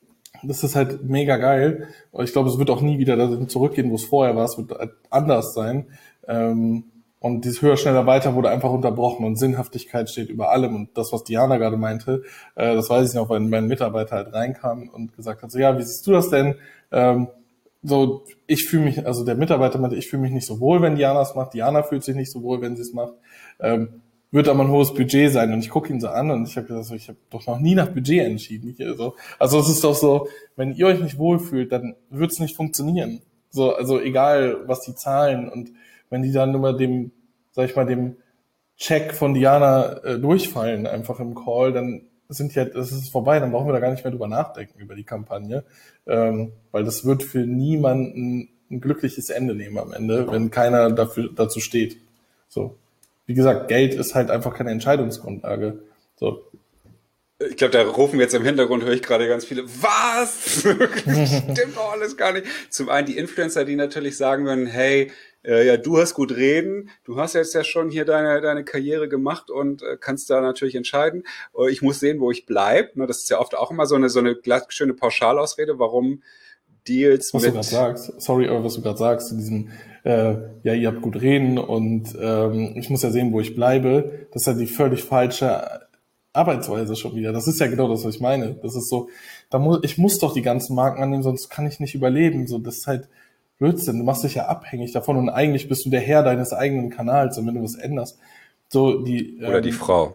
das ist halt mega geil, und ich glaube, es wird auch nie wieder dahin zurückgehen, wo es vorher war, es wird halt anders sein, ähm, und dieses höher, schneller, weiter wurde einfach unterbrochen, und Sinnhaftigkeit steht über allem. Und das, was Diana gerade meinte, äh, das weiß ich noch, weil mein Mitarbeiter halt reinkam und gesagt hat, so, ja, wie siehst du das denn? Ähm, so, ich fühle mich, also der Mitarbeiter meinte, ich fühle mich nicht so wohl, wenn Diana es macht. Diana fühlt sich nicht so wohl, wenn sie es macht. Ähm, wird aber ein hohes Budget sein. Und ich gucke ihn so an und ich habe gesagt, so, ich habe doch noch nie nach Budget entschieden. Ich, also, also es ist doch so, wenn ihr euch nicht wohlfühlt, dann wird es nicht funktionieren. So, also egal, was die zahlen, und wenn die dann nur dem, sag ich mal, dem Check von Diana äh, durchfallen, einfach im Call, dann sind ja, das ist vorbei, dann brauchen wir da gar nicht mehr drüber nachdenken, über die Kampagne, ähm, weil das wird für niemanden ein glückliches Ende nehmen am Ende, wenn keiner dafür dazu steht. So, wie gesagt, Geld ist halt einfach keine Entscheidungsgrundlage. So. Ich glaube, da rufen jetzt im Hintergrund, höre ich gerade ganz viele, was? Stimmt doch alles gar nicht. Zum einen die Influencer, die natürlich sagen würden, hey, äh, ja, du hast gut reden, du hast jetzt ja schon hier deine deine Karriere gemacht und äh, kannst da natürlich entscheiden. Äh, ich muss sehen, wo ich bleibe. Ne, das ist ja oft auch immer so eine so eine glatt, schöne Pauschalausrede, warum Deals was mit... du gerade sagst, sorry, aber was du gerade sagst, in diesem, äh, ja, ihr habt gut reden und ähm, ich muss ja sehen, wo ich bleibe, das ist ja die völlig falsche Arbeitsweise schon wieder. Das ist ja genau das, was ich meine. Das ist so, da muss, ich muss doch die ganzen Marken annehmen, sonst kann ich nicht überleben. So, das ist halt Blödsinn. Du machst dich ja abhängig davon, und eigentlich bist du der Herr deines eigenen Kanals, und wenn du was änderst. So, die, Oder ähm, die Frau.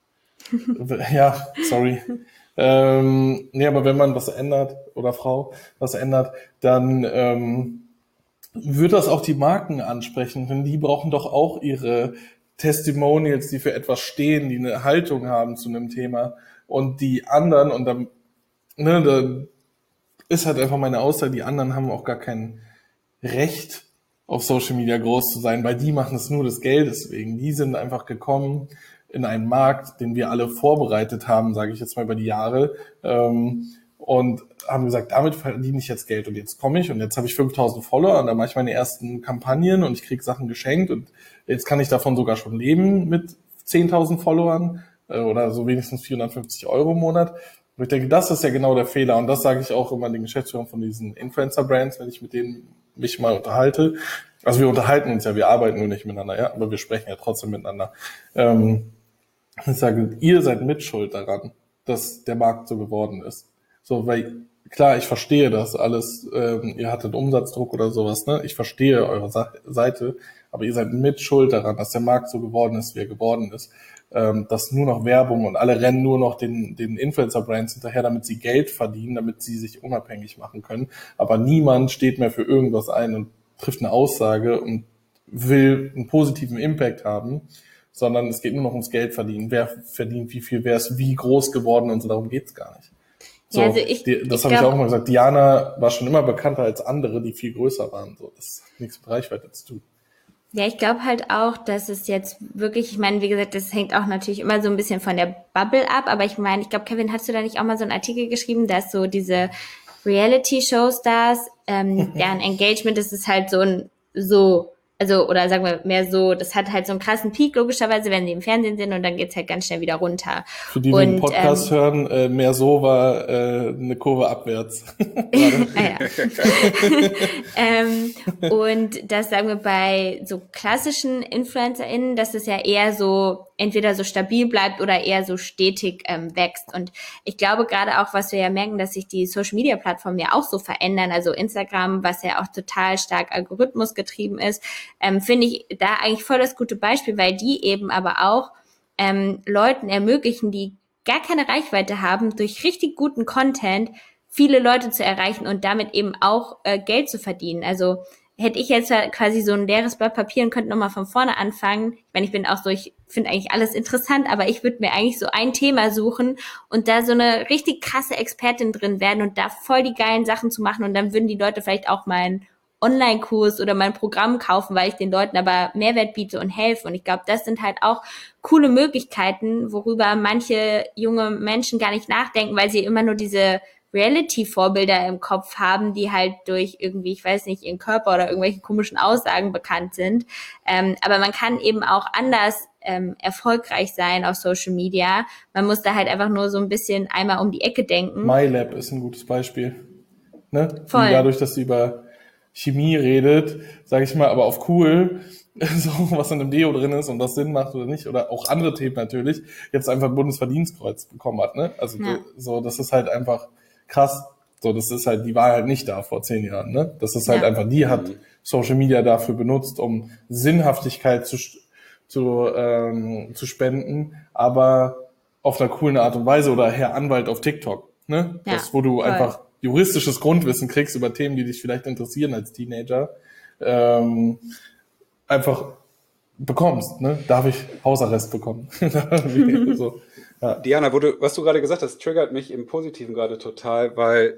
Ja, sorry. ähm, nee, aber wenn man was ändert, oder Frau was ändert, dann ähm, wird das auch die Marken ansprechen, denn die brauchen doch auch ihre Testimonials, die für etwas stehen, die eine Haltung haben zu einem Thema, und die anderen, und dann, ne, da, ist halt einfach meine Aussage, die anderen haben auch gar kein Recht, auf Social Media groß zu sein, weil die machen es nur des Geldes wegen. Die sind einfach gekommen in einen Markt, den wir alle vorbereitet haben, sage ich jetzt mal über die Jahre, ähm, und haben gesagt, damit verdiene ich jetzt Geld und jetzt komme ich und jetzt habe ich fünftausend Follower und dann mache ich meine ersten Kampagnen und ich kriege Sachen geschenkt und jetzt kann ich davon sogar schon leben mit zehntausend Followern äh, oder so wenigstens vierhundertfünfzig Euro im Monat. Und ich denke, das ist ja genau der Fehler und das sage ich auch immer den Geschäftsführern von diesen Influencer-Brands, wenn ich mit denen mich mal unterhalte. Also wir unterhalten uns ja, wir arbeiten nur nicht miteinander, ja, aber wir sprechen ja trotzdem miteinander. Ähm, ich sage, ihr seid mitschuld daran, dass der Markt so geworden ist. So, weil klar, ich verstehe das alles, ähm, ihr hattet Umsatzdruck oder sowas, ne? Ich verstehe eure Sa- Seite, aber ihr seid mitschuld daran, dass der Markt so geworden ist, wie er geworden ist. Ähm, dass nur noch Werbung und alle rennen nur noch den, den Influencer-Brands hinterher, damit sie Geld verdienen, damit sie sich unabhängig machen können. Aber niemand steht mehr für irgendwas ein und trifft eine Aussage und will einen positiven Impact haben, sondern es geht nur noch ums Geld verdienen. Wer verdient wie viel, wer ist wie groß geworden und so, darum geht's gar nicht. So, Ja, also ich, die, das ich habe ich glaub, auch mal gesagt. Diana war schon immer bekannter als andere, die viel größer waren. So, das hat nichts mit Reichweite zu tun. Ja, ich glaube halt auch, dass es jetzt wirklich, ich meine, wie gesagt, das hängt auch natürlich immer so ein bisschen von der Bubble ab, aber ich meine, ich glaube, Kevin, hast du da nicht auch mal so einen Artikel geschrieben, dass so diese Reality-Show-Stars, ähm, deren Engagement, das ist halt so ein, so, also, oder sagen wir mehr so, das hat halt so einen krassen Peak, logischerweise, wenn sie im Fernsehen sind und dann geht's halt ganz schnell wieder runter. Für die, die Und, den Podcast ähm, hören, äh, mehr so war äh, eine Kurve abwärts. ah, ja. ähm, und das sagen wir bei so klassischen InfluencerInnen, dass es ja eher so entweder so stabil bleibt oder eher so stetig ähm, wächst. Und ich glaube gerade auch, was wir ja merken, dass sich die Social-Media-Plattformen ja auch so verändern, also Instagram, was ja auch total stark algorithmusgetrieben ist, ähm, finde ich da eigentlich voll das gute Beispiel, weil die eben aber auch ähm, Leuten ermöglichen, die gar keine Reichweite haben, durch richtig guten Content viele Leute zu erreichen und damit eben auch äh, Geld zu verdienen. Also hätte ich jetzt quasi so ein leeres Blatt Papier und könnte nochmal von vorne anfangen. Ich meine, ich bin auch so, ich finde eigentlich alles interessant, aber ich würde mir eigentlich so ein Thema suchen und da so eine richtig krasse Expertin drin werden und da voll die geilen Sachen zu machen und dann würden die Leute vielleicht auch meinen Online-Kurs oder mein Programm kaufen, weil ich den Leuten aber Mehrwert biete und helfe. Und ich glaube, das sind halt auch coole Möglichkeiten, worüber manche junge Menschen gar nicht nachdenken, weil sie immer nur diese Reality-Vorbilder im Kopf haben, die halt durch irgendwie, ich weiß nicht, ihren Körper oder irgendwelche komischen Aussagen bekannt sind. Ähm, aber man kann eben auch anders ähm, erfolgreich sein auf Social Media. Man muss da halt einfach nur so ein bisschen einmal um die Ecke denken. MyLab ist ein gutes Beispiel. Ne? Voll. Die dadurch, dass sie über Chemie redet, sage ich mal, aber auf cool, so was in einem Deo drin ist und das Sinn macht oder nicht, oder auch andere Themen natürlich, jetzt einfach ein Bundesverdienstkreuz bekommen hat. Ne? Also Ja. so, das ist halt einfach krass. So, das ist halt, die war halt nicht da vor zehn Jahren. Ne? Das ist halt Ja. einfach, die hat Social Media dafür benutzt, um Sinnhaftigkeit zu zu, ähm, zu spenden, aber auf einer coolen Art und Weise, oder Herr Anwalt auf TikTok. Ne? Ja, Das, wo du voll. einfach juristisches Grundwissen kriegst über Themen, die dich vielleicht interessieren als Teenager, ähm, einfach bekommst. Ne? Darf ich Hausarrest bekommen? so, ja. Diana, wo du, was du gerade gesagt hast, triggert mich im Positiven gerade total, weil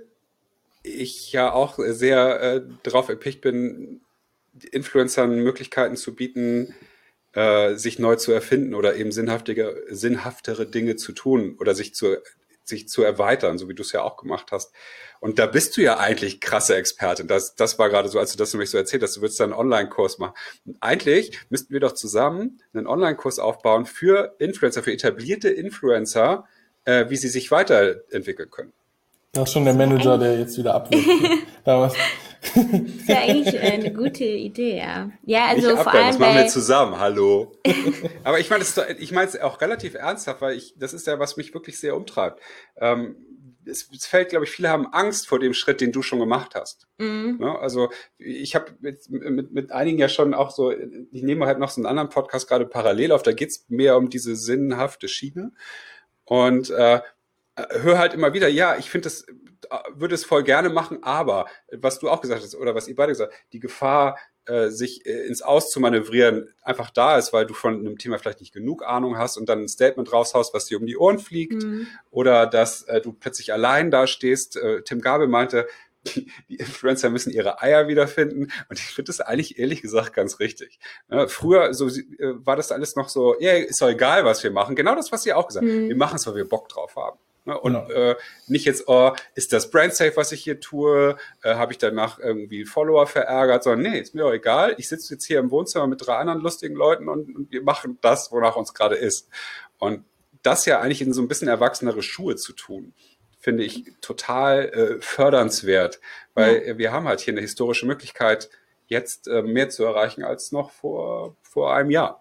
ich ja auch sehr äh, darauf erpicht bin, Influencern Möglichkeiten zu bieten, äh, sich neu zu erfinden oder eben sinnhaftige, sinnhaftere Dinge zu tun oder sich zu, sich zu erweitern, so wie du es ja auch gemacht hast. Und da bist du ja eigentlich krasse Expertin. Das, das war gerade so, als du das nämlich so erzählt hast, du würdest da einen Online-Kurs machen. Und eigentlich müssten wir doch zusammen einen Online-Kurs aufbauen für Influencer, für etablierte Influencer, äh, wie sie sich weiterentwickeln können. Das ist schon der Manager, der jetzt wieder abwirkt. Ne? Damals. Das ist ja eigentlich eine gute Idee, ja. Ja, also Nicht vor abhören, allem das machen wir bei, zusammen, hallo. Aber ich meine es ich meine es auch relativ ernsthaft, weil ich, das ist ja, was mich wirklich sehr umtreibt. Ähm, es, es fällt, glaube ich, viele haben Angst vor dem Schritt, den du schon gemacht hast. Mhm. Ne? Also ich habe mit, mit, mit einigen ja schon auch so, ich nehme halt noch so einen anderen Podcast gerade parallel auf, da geht's mehr um diese sinnhafte Schiene. Und äh, hör halt immer wieder, ja, ich finde das, würde es voll gerne machen, aber was du auch gesagt hast, oder was ihr beide gesagt habt, die Gefahr äh, sich äh, ins Aus zu manövrieren einfach da ist, weil du von einem Thema vielleicht nicht genug Ahnung hast und dann ein Statement raushaust, was dir um die Ohren fliegt, mhm. oder dass äh, du plötzlich allein da stehst. Äh, Tim Gabel meinte, die, die Influencer müssen ihre Eier wiederfinden, und ich finde das eigentlich ehrlich gesagt ganz richtig. Ja, früher so äh, war das alles noch so, ja, ist doch egal, was wir machen. Genau das, was Sie auch gesagt haben. Mhm. Wir machen es, weil wir Bock drauf haben. Und ja. äh, nicht jetzt, oh, ist das brand-safe, was ich hier tue? Äh, Habe ich danach irgendwie Follower verärgert? Sondern nee, ist mir doch egal. Ich sitze jetzt hier im Wohnzimmer mit drei anderen lustigen Leuten und, und wir machen das, wonach uns gerade ist. Und das ja eigentlich in so ein bisschen erwachsenere Schuhe zu tun, finde ich total äh, fördernswert. Weil ja. wir haben halt hier eine historische Möglichkeit, jetzt äh, mehr zu erreichen als noch vor, vor einem Jahr.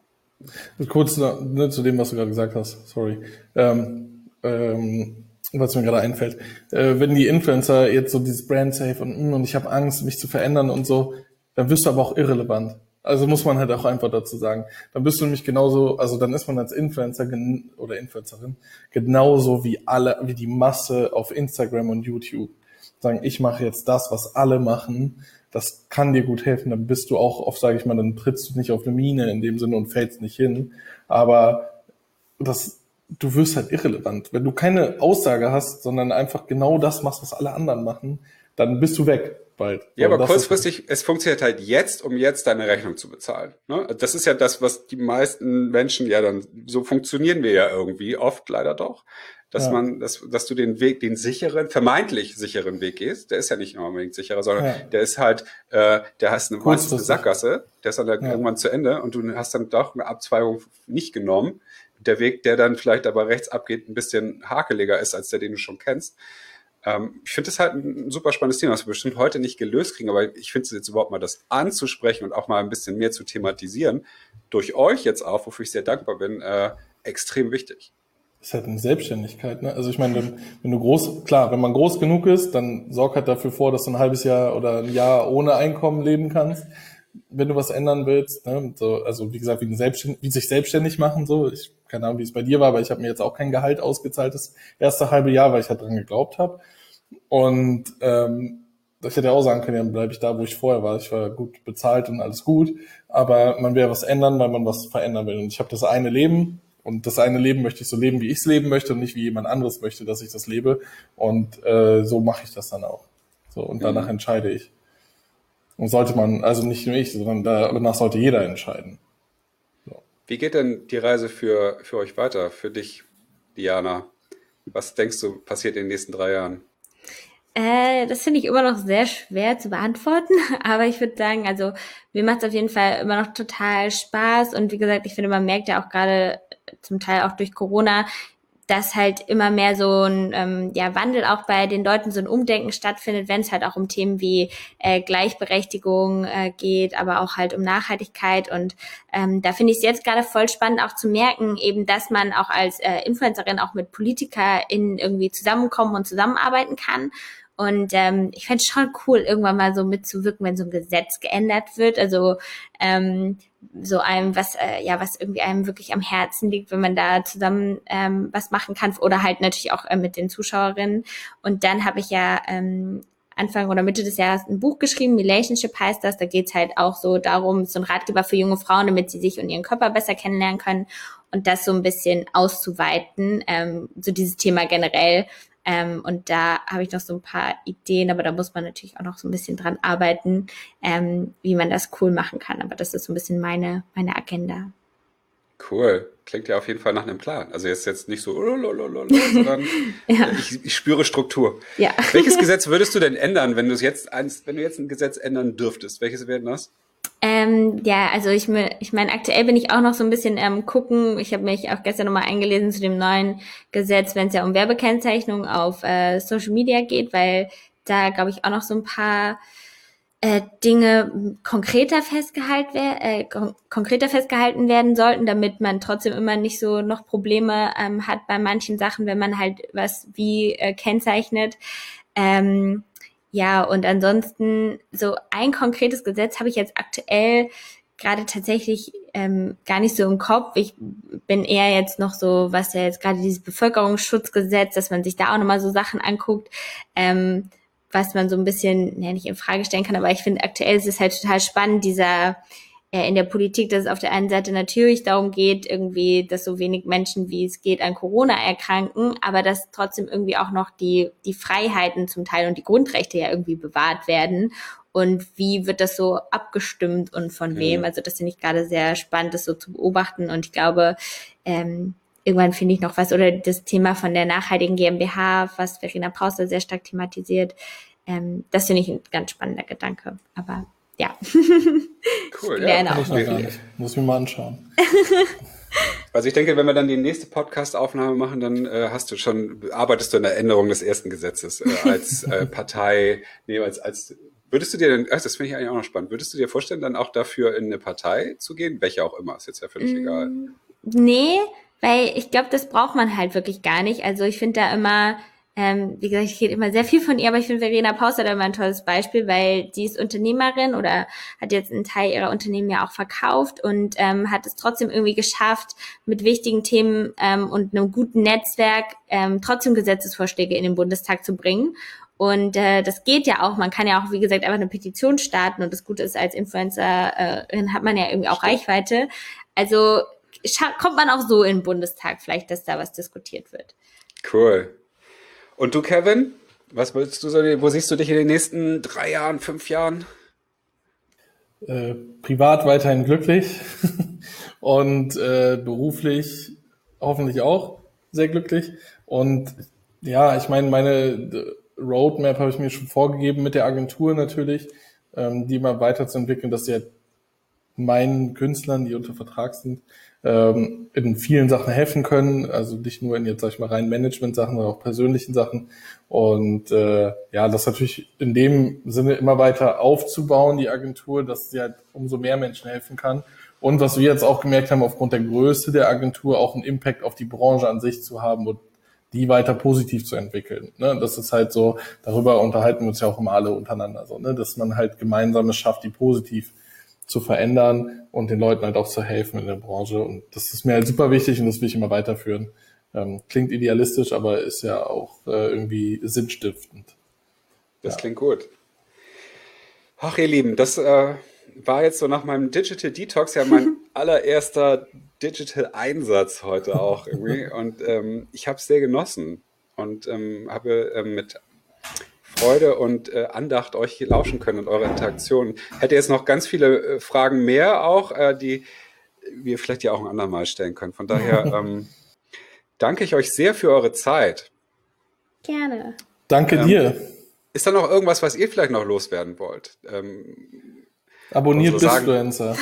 Kurz ne, zu dem, was du gerade gesagt hast. Sorry. Ähm, Ähm, was mir gerade einfällt, äh, wenn die Influencer jetzt so dieses Brand safe und, und ich habe Angst, mich zu verändern und so, dann wirst du aber auch irrelevant. Also muss man halt auch einfach dazu sagen. Dann bist du nämlich genauso, also dann ist man als Influencer gen- oder Influencerin genauso wie alle, wie die Masse auf Instagram und YouTube. Sagen, ich mache jetzt das, was alle machen, das kann dir gut helfen, dann bist du auch oft, sage ich mal, dann trittst du nicht auf eine Mine in dem Sinne und fällst nicht hin. Aber das du wirst halt irrelevant. Wenn du keine Aussage hast, sondern einfach genau das machst, was alle anderen machen, dann bist du weg bald. Ja, aber kurzfristig, es funktioniert halt jetzt, um jetzt deine Rechnung zu bezahlen. Ne? Das ist ja das, was die meisten Menschen ja dann, so funktionieren wir ja irgendwie oft leider doch, dass ja. man, dass, dass du den Weg, den sicheren, vermeintlich sicheren Weg gehst. Der ist ja nicht unbedingt sicherer, sondern ja. der ist halt, äh, der hast eine meistens eine Sackgasse, der ist dann ja. irgendwann zu Ende und du hast dann doch eine Abzweigung nicht genommen. Der Weg, der dann vielleicht aber rechts abgeht, ein bisschen hakeliger ist, als der, den du schon kennst. Ähm, ich finde das halt ein super spannendes Thema, was wir bestimmt heute nicht gelöst kriegen, aber ich finde es jetzt überhaupt mal, das anzusprechen und auch mal ein bisschen mehr zu thematisieren, durch euch jetzt auch, wofür ich sehr dankbar bin, äh, extrem wichtig. Das ist halt eine Selbstständigkeit, ne? Also ich meine, wenn, wenn du groß, klar, wenn man groß genug ist, dann sorg halt dafür vor, dass du ein halbes Jahr oder ein Jahr ohne Einkommen leben kannst. Wenn du was ändern willst, ne, so, also wie gesagt, wie, selbstständ- wie sich selbstständig machen, so, ich keine Ahnung, wie es bei dir war, aber ich habe mir jetzt auch kein Gehalt ausgezahlt das erste halbe Jahr, weil ich halt dran geglaubt habe. Und ähm, ich hätte auch sagen können, dann bleibe ich da, wo ich vorher war. Ich war gut bezahlt und alles gut, aber man will ja was ändern, weil man was verändern will. Und ich habe das eine Leben, und das eine Leben möchte ich so leben, wie ich es leben möchte und nicht wie jemand anderes möchte, dass ich das lebe. Und äh, so mache ich das dann auch. So, und danach mhm. entscheide ich. Und sollte man, also nicht nur ich, sondern danach sollte jeder entscheiden. So. Wie geht denn die Reise für, für euch weiter, für dich, Diana? Was denkst du, passiert in den nächsten drei Jahren? Äh, das finde ich immer noch sehr schwer zu beantworten, aber ich würde sagen, also mir macht es auf jeden Fall immer noch total Spaß und wie gesagt, ich finde, man merkt ja auch gerade zum Teil auch durch Corona, dass halt immer mehr so ein ähm, ja, Wandel auch bei den Leuten, so ein Umdenken stattfindet, wenn es halt auch um Themen wie äh, Gleichberechtigung äh, geht, aber auch halt um Nachhaltigkeit. Und ähm, da finde ich es jetzt gerade voll spannend auch zu merken, eben, dass man auch als äh, Influencerin auch mit PolitikerInnen irgendwie zusammenkommen und zusammenarbeiten kann. Und ähm, ich fände es schon cool, irgendwann mal so mitzuwirken, wenn so ein Gesetz geändert wird. Also ähm, so einem, was äh, ja, was irgendwie einem wirklich am Herzen liegt, wenn man da zusammen ähm, was machen kann. Oder halt natürlich auch äh, mit den Zuschauerinnen. Und dann habe ich ja ähm, Anfang oder Mitte des Jahres ein Buch geschrieben, Relationship heißt das. Da geht's halt auch so darum, so ein Ratgeber für junge Frauen, damit sie sich und ihren Körper besser kennenlernen können. Und das so ein bisschen auszuweiten, ähm, so dieses Thema generell. Ähm, und da habe ich noch so ein paar Ideen, aber da muss man natürlich auch noch so ein bisschen dran arbeiten, ähm, wie man das cool machen kann. Aber das ist so ein bisschen meine meine Agenda. Cool. Klingt ja auf jeden Fall nach einem Plan. Also jetzt jetzt nicht so, sondern ja. ich, ich spüre Struktur. Ja. Welches Gesetz würdest du denn ändern, wenn du es jetzt eins, wenn du jetzt ein Gesetz ändern dürftest? Welches wäre das? Ähm, ja, also ich, ich meine, aktuell bin ich auch noch so ein bisschen ähm, gucken. Ich habe mich auch gestern nochmal eingelesen zu dem neuen Gesetz, wenn es ja um Werbekennzeichnung auf äh, Social Media geht, weil da, glaube ich, auch noch so ein paar äh, Dinge konkreter festgehalten, äh, kon- konkreter festgehalten werden sollten, damit man trotzdem immer nicht so noch Probleme ähm, hat bei manchen Sachen, wenn man halt was wie äh, kennzeichnet. Ähm, Ja, und ansonsten so ein konkretes Gesetz habe ich jetzt aktuell gerade tatsächlich ähm, gar nicht so im Kopf. Ich bin eher jetzt noch so, was ja jetzt gerade dieses Bevölkerungsschutzgesetz, dass man sich da auch nochmal so Sachen anguckt, ähm, was man so ein bisschen, ja, nicht in Frage stellen kann, aber ich finde, aktuell ist es halt total spannend, dieser äh, in der Politik, dass es auf der einen Seite natürlich darum geht, irgendwie, dass so wenig Menschen, wie es geht, an Corona erkranken, aber dass trotzdem irgendwie auch noch die die Freiheiten zum Teil und die Grundrechte ja irgendwie bewahrt werden. Und wie wird das so abgestimmt und von wem? Also das finde ich gerade sehr spannend, das so zu beobachten. Und ich glaube, ähm, irgendwann finde ich noch was, oder das Thema von der nachhaltigen GmbH, was Verena Pauster sehr stark thematisiert, ähm, das finde ich ein ganz spannender Gedanke. Aber ja. Cool, ja. ja. Kann ich noch gar nicht. Muss ich mir mal anschauen. Also ich denke, wenn wir dann die nächste Podcast-Aufnahme machen, dann äh, hast du schon, arbeitest du an der Änderung des ersten Gesetzes äh, als äh, Partei, nee, als, als würdest du dir denn, ach, das finde ich eigentlich auch noch spannend, würdest du dir vorstellen, dann auch dafür in eine Partei zu gehen? Welche auch immer, ist jetzt ja völlig mm, egal. Nee, weil ich glaube, das braucht man halt wirklich gar nicht. Also ich finde da immer, ähm, wie gesagt, ich rede immer sehr viel von ihr, aber ich finde Verena Pauster da immer ein tolles Beispiel, weil die ist Unternehmerin oder hat jetzt einen Teil ihrer Unternehmen ja auch verkauft und ähm, hat es trotzdem irgendwie geschafft, mit wichtigen Themen ähm, und einem guten Netzwerk ähm, trotzdem Gesetzesvorschläge in den Bundestag zu bringen. Und äh, das geht ja auch. Man kann ja auch, wie gesagt, einfach eine Petition starten. Und das Gute ist, als Influencerin hat man ja irgendwie auch Reichweite. Also kommt man auch so in den Bundestag vielleicht, dass da was diskutiert wird. Cool. Und du, Kevin? Was willst du so, wo siehst du dich in den nächsten drei Jahren, fünf Jahren? Äh, privat weiterhin glücklich und äh, beruflich hoffentlich auch sehr glücklich. Und ja, ich meine, meine Roadmap habe ich mir schon vorgegeben mit der Agentur natürlich, ähm, die immer weiterzuentwickeln, dass sie halt meinen Künstlern, die unter Vertrag sind, ähm, in vielen Sachen helfen können, also nicht nur in jetzt, sag ich mal, rein Management-Sachen, sondern auch persönlichen Sachen. Und äh, ja, das natürlich in dem Sinne immer weiter aufzubauen, die Agentur, dass sie halt umso mehr Menschen helfen kann. Und was wir jetzt auch gemerkt haben, aufgrund der Größe der Agentur auch einen Impact auf die Branche an sich zu haben und die weiter positiv zu entwickeln. Ne? Das ist halt so, darüber unterhalten wir uns ja auch immer alle untereinander, so, ne? Dass man halt gemeinsam es schafft, die positiv zu verändern und den Leuten halt auch zu helfen in der Branche. Und das ist mir halt super wichtig und das will ich immer weiterführen. Ähm, klingt idealistisch, aber ist ja auch äh, irgendwie sinnstiftend. Das ja. Klingt gut. Ach, ihr Lieben, das äh, war jetzt so nach meinem Digital Detox ja mein allererster Digital-Einsatz heute auch irgendwie. Und ähm, ich habe es sehr genossen und ähm, habe äh, mit Freude und äh, Andacht euch hier lauschen können und eure Interaktionen. Hätte jetzt noch ganz viele äh, Fragen mehr auch, äh, die wir vielleicht ja auch ein andermal stellen können. Von daher ähm, danke ich euch sehr für eure Zeit. Gerne. Danke ähm, dir. Ist da noch irgendwas, was ihr vielleicht noch loswerden wollt? Ähm, Abonniert Bizfluencer.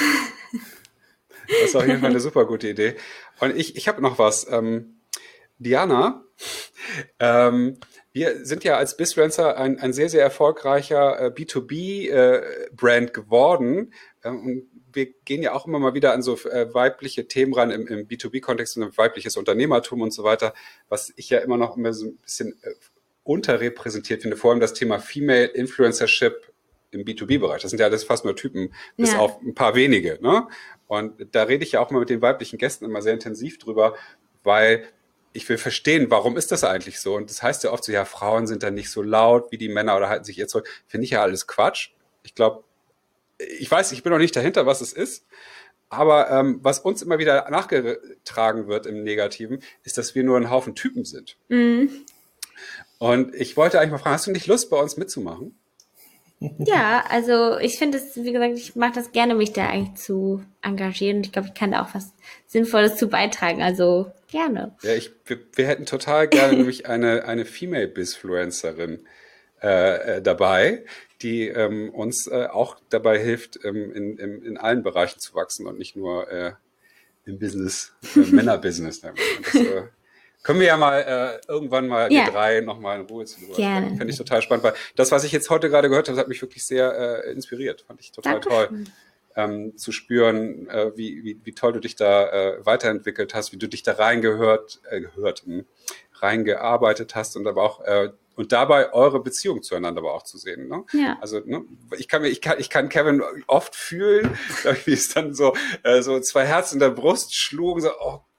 Das ist auf jeden Fall eine super gute Idee. Und ich, ich habe noch was. Ähm, Diana, ähm, wir sind ja als Bizfluencer ein, ein sehr, sehr erfolgreicher äh, B zwei B-Brand äh, geworden. Ähm, und wir gehen ja auch immer mal wieder an so äh, weibliche Themen ran im, im B zwei B-Kontext und weibliches Unternehmertum und so weiter, was ich ja immer noch immer so ein bisschen äh, unterrepräsentiert finde, vor allem das Thema Female Influencership im B zwei B-Bereich. Das sind ja alles fast nur Typen, bis Ja. auf ein paar wenige. Ne? Und da rede ich ja auch mal mit den weiblichen Gästen immer sehr intensiv drüber, weil ich will verstehen, warum ist das eigentlich so? Und das heißt ja oft so, ja, Frauen sind dann nicht so laut wie die Männer oder halten sich eher zurück. Finde ich ja alles Quatsch. Ich glaube, ich weiß, ich bin noch nicht dahinter, was es ist. Aber ähm, was uns immer wieder nachgetragen wird im Negativen, ist, dass wir nur ein Haufen Typen sind. Mhm. Und ich wollte eigentlich mal fragen, hast du nicht Lust, bei uns mitzumachen? Ja, also ich finde es, wie gesagt, ich mache das gerne, mich da eigentlich zu engagieren. Und ich glaube, ich kann da auch was Sinnvolles zu beitragen. Also gerne. Ja, ich, wir, wir hätten total gerne nämlich eine, eine Female Bizfluencerin äh, äh, dabei, die ähm, uns äh, auch dabei hilft, ähm, in, in, in allen Bereichen zu wachsen und nicht nur äh, im Business, äh, Männerbusiness. Das äh, können wir ja mal äh, irgendwann mal Ja. wir drei nochmal in Ruhe zu drüber Gerne. sprechen. Fände ich total spannend, weil das, was ich jetzt heute gerade gehört habe, hat mich wirklich sehr äh, inspiriert. Fand ich total toll. Dankeschön. Ähm, zu spüren, äh, wie, wie, wie toll du dich da äh, weiterentwickelt hast, wie du dich da reingehört, äh, gehört, mh, reingearbeitet hast und aber auch äh, und dabei eure Beziehung zueinander aber auch zu sehen. Ne? Ja. Also ne, ich kann mir, ich kann, ich kann Kevin oft fühlen, wie es dann so, äh, so zwei Herzen in der Brust schlugen, so, oh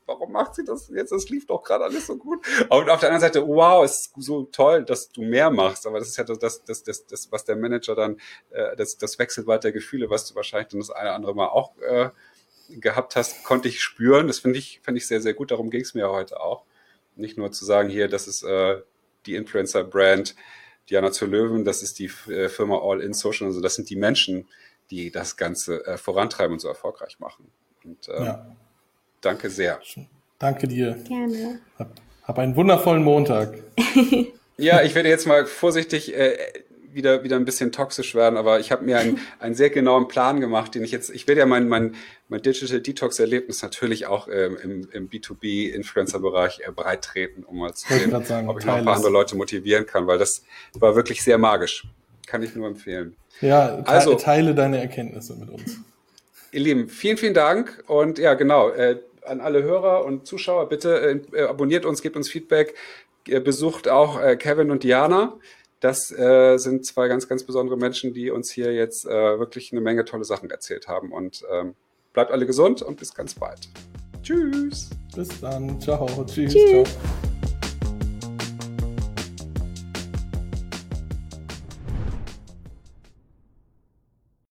warum macht sie das jetzt? Das lief doch gerade alles so gut. Und auf der anderen Seite, wow, es ist so toll, dass du mehr machst. Aber das ist ja das, das, das, das, das was der Manager dann, äh, das, das Wechselbad der Gefühle, was du wahrscheinlich dann das eine oder andere Mal auch äh, gehabt hast, konnte ich spüren. Das finde ich, finde ich sehr, sehr gut. Darum ging es mir heute auch. Nicht nur zu sagen, hier, das ist äh, die Influencer-Brand Diana zur Löwen, das ist die äh, Firma All In Social. Also das sind die Menschen, die das Ganze äh, vorantreiben und so erfolgreich machen. Und äh, ja. Danke sehr. Danke dir. Gerne. Hab, hab einen wundervollen Montag. Ja, ich werde jetzt mal vorsichtig äh, wieder wieder ein bisschen toxisch werden, aber ich habe mir einen, einen sehr genauen Plan gemacht, den ich jetzt, ich werde ja mein mein mein Digital Detox Erlebnis natürlich auch ähm, im, im B zwei B Influencer Bereich äh, breit treten, um mal zu sehen, sagen, ob ich noch ein paar andere Leute motivieren kann, weil das war wirklich sehr magisch. Kann ich nur empfehlen. Ja, te also teile deine Erkenntnisse mit uns. Ihr Lieben, vielen, vielen Dank und ja, genau, äh, an alle Hörer und Zuschauer, bitte äh, abonniert uns, gebt uns Feedback, äh, besucht auch äh, Kevin und Diana. Das äh, sind zwei ganz, ganz besondere Menschen, die uns hier jetzt äh, wirklich eine Menge tolle Sachen erzählt haben. Und ähm, bleibt alle gesund und bis ganz bald. Tschüss. Bis dann. Ciao. Tschüss. Tschüss. Ciao.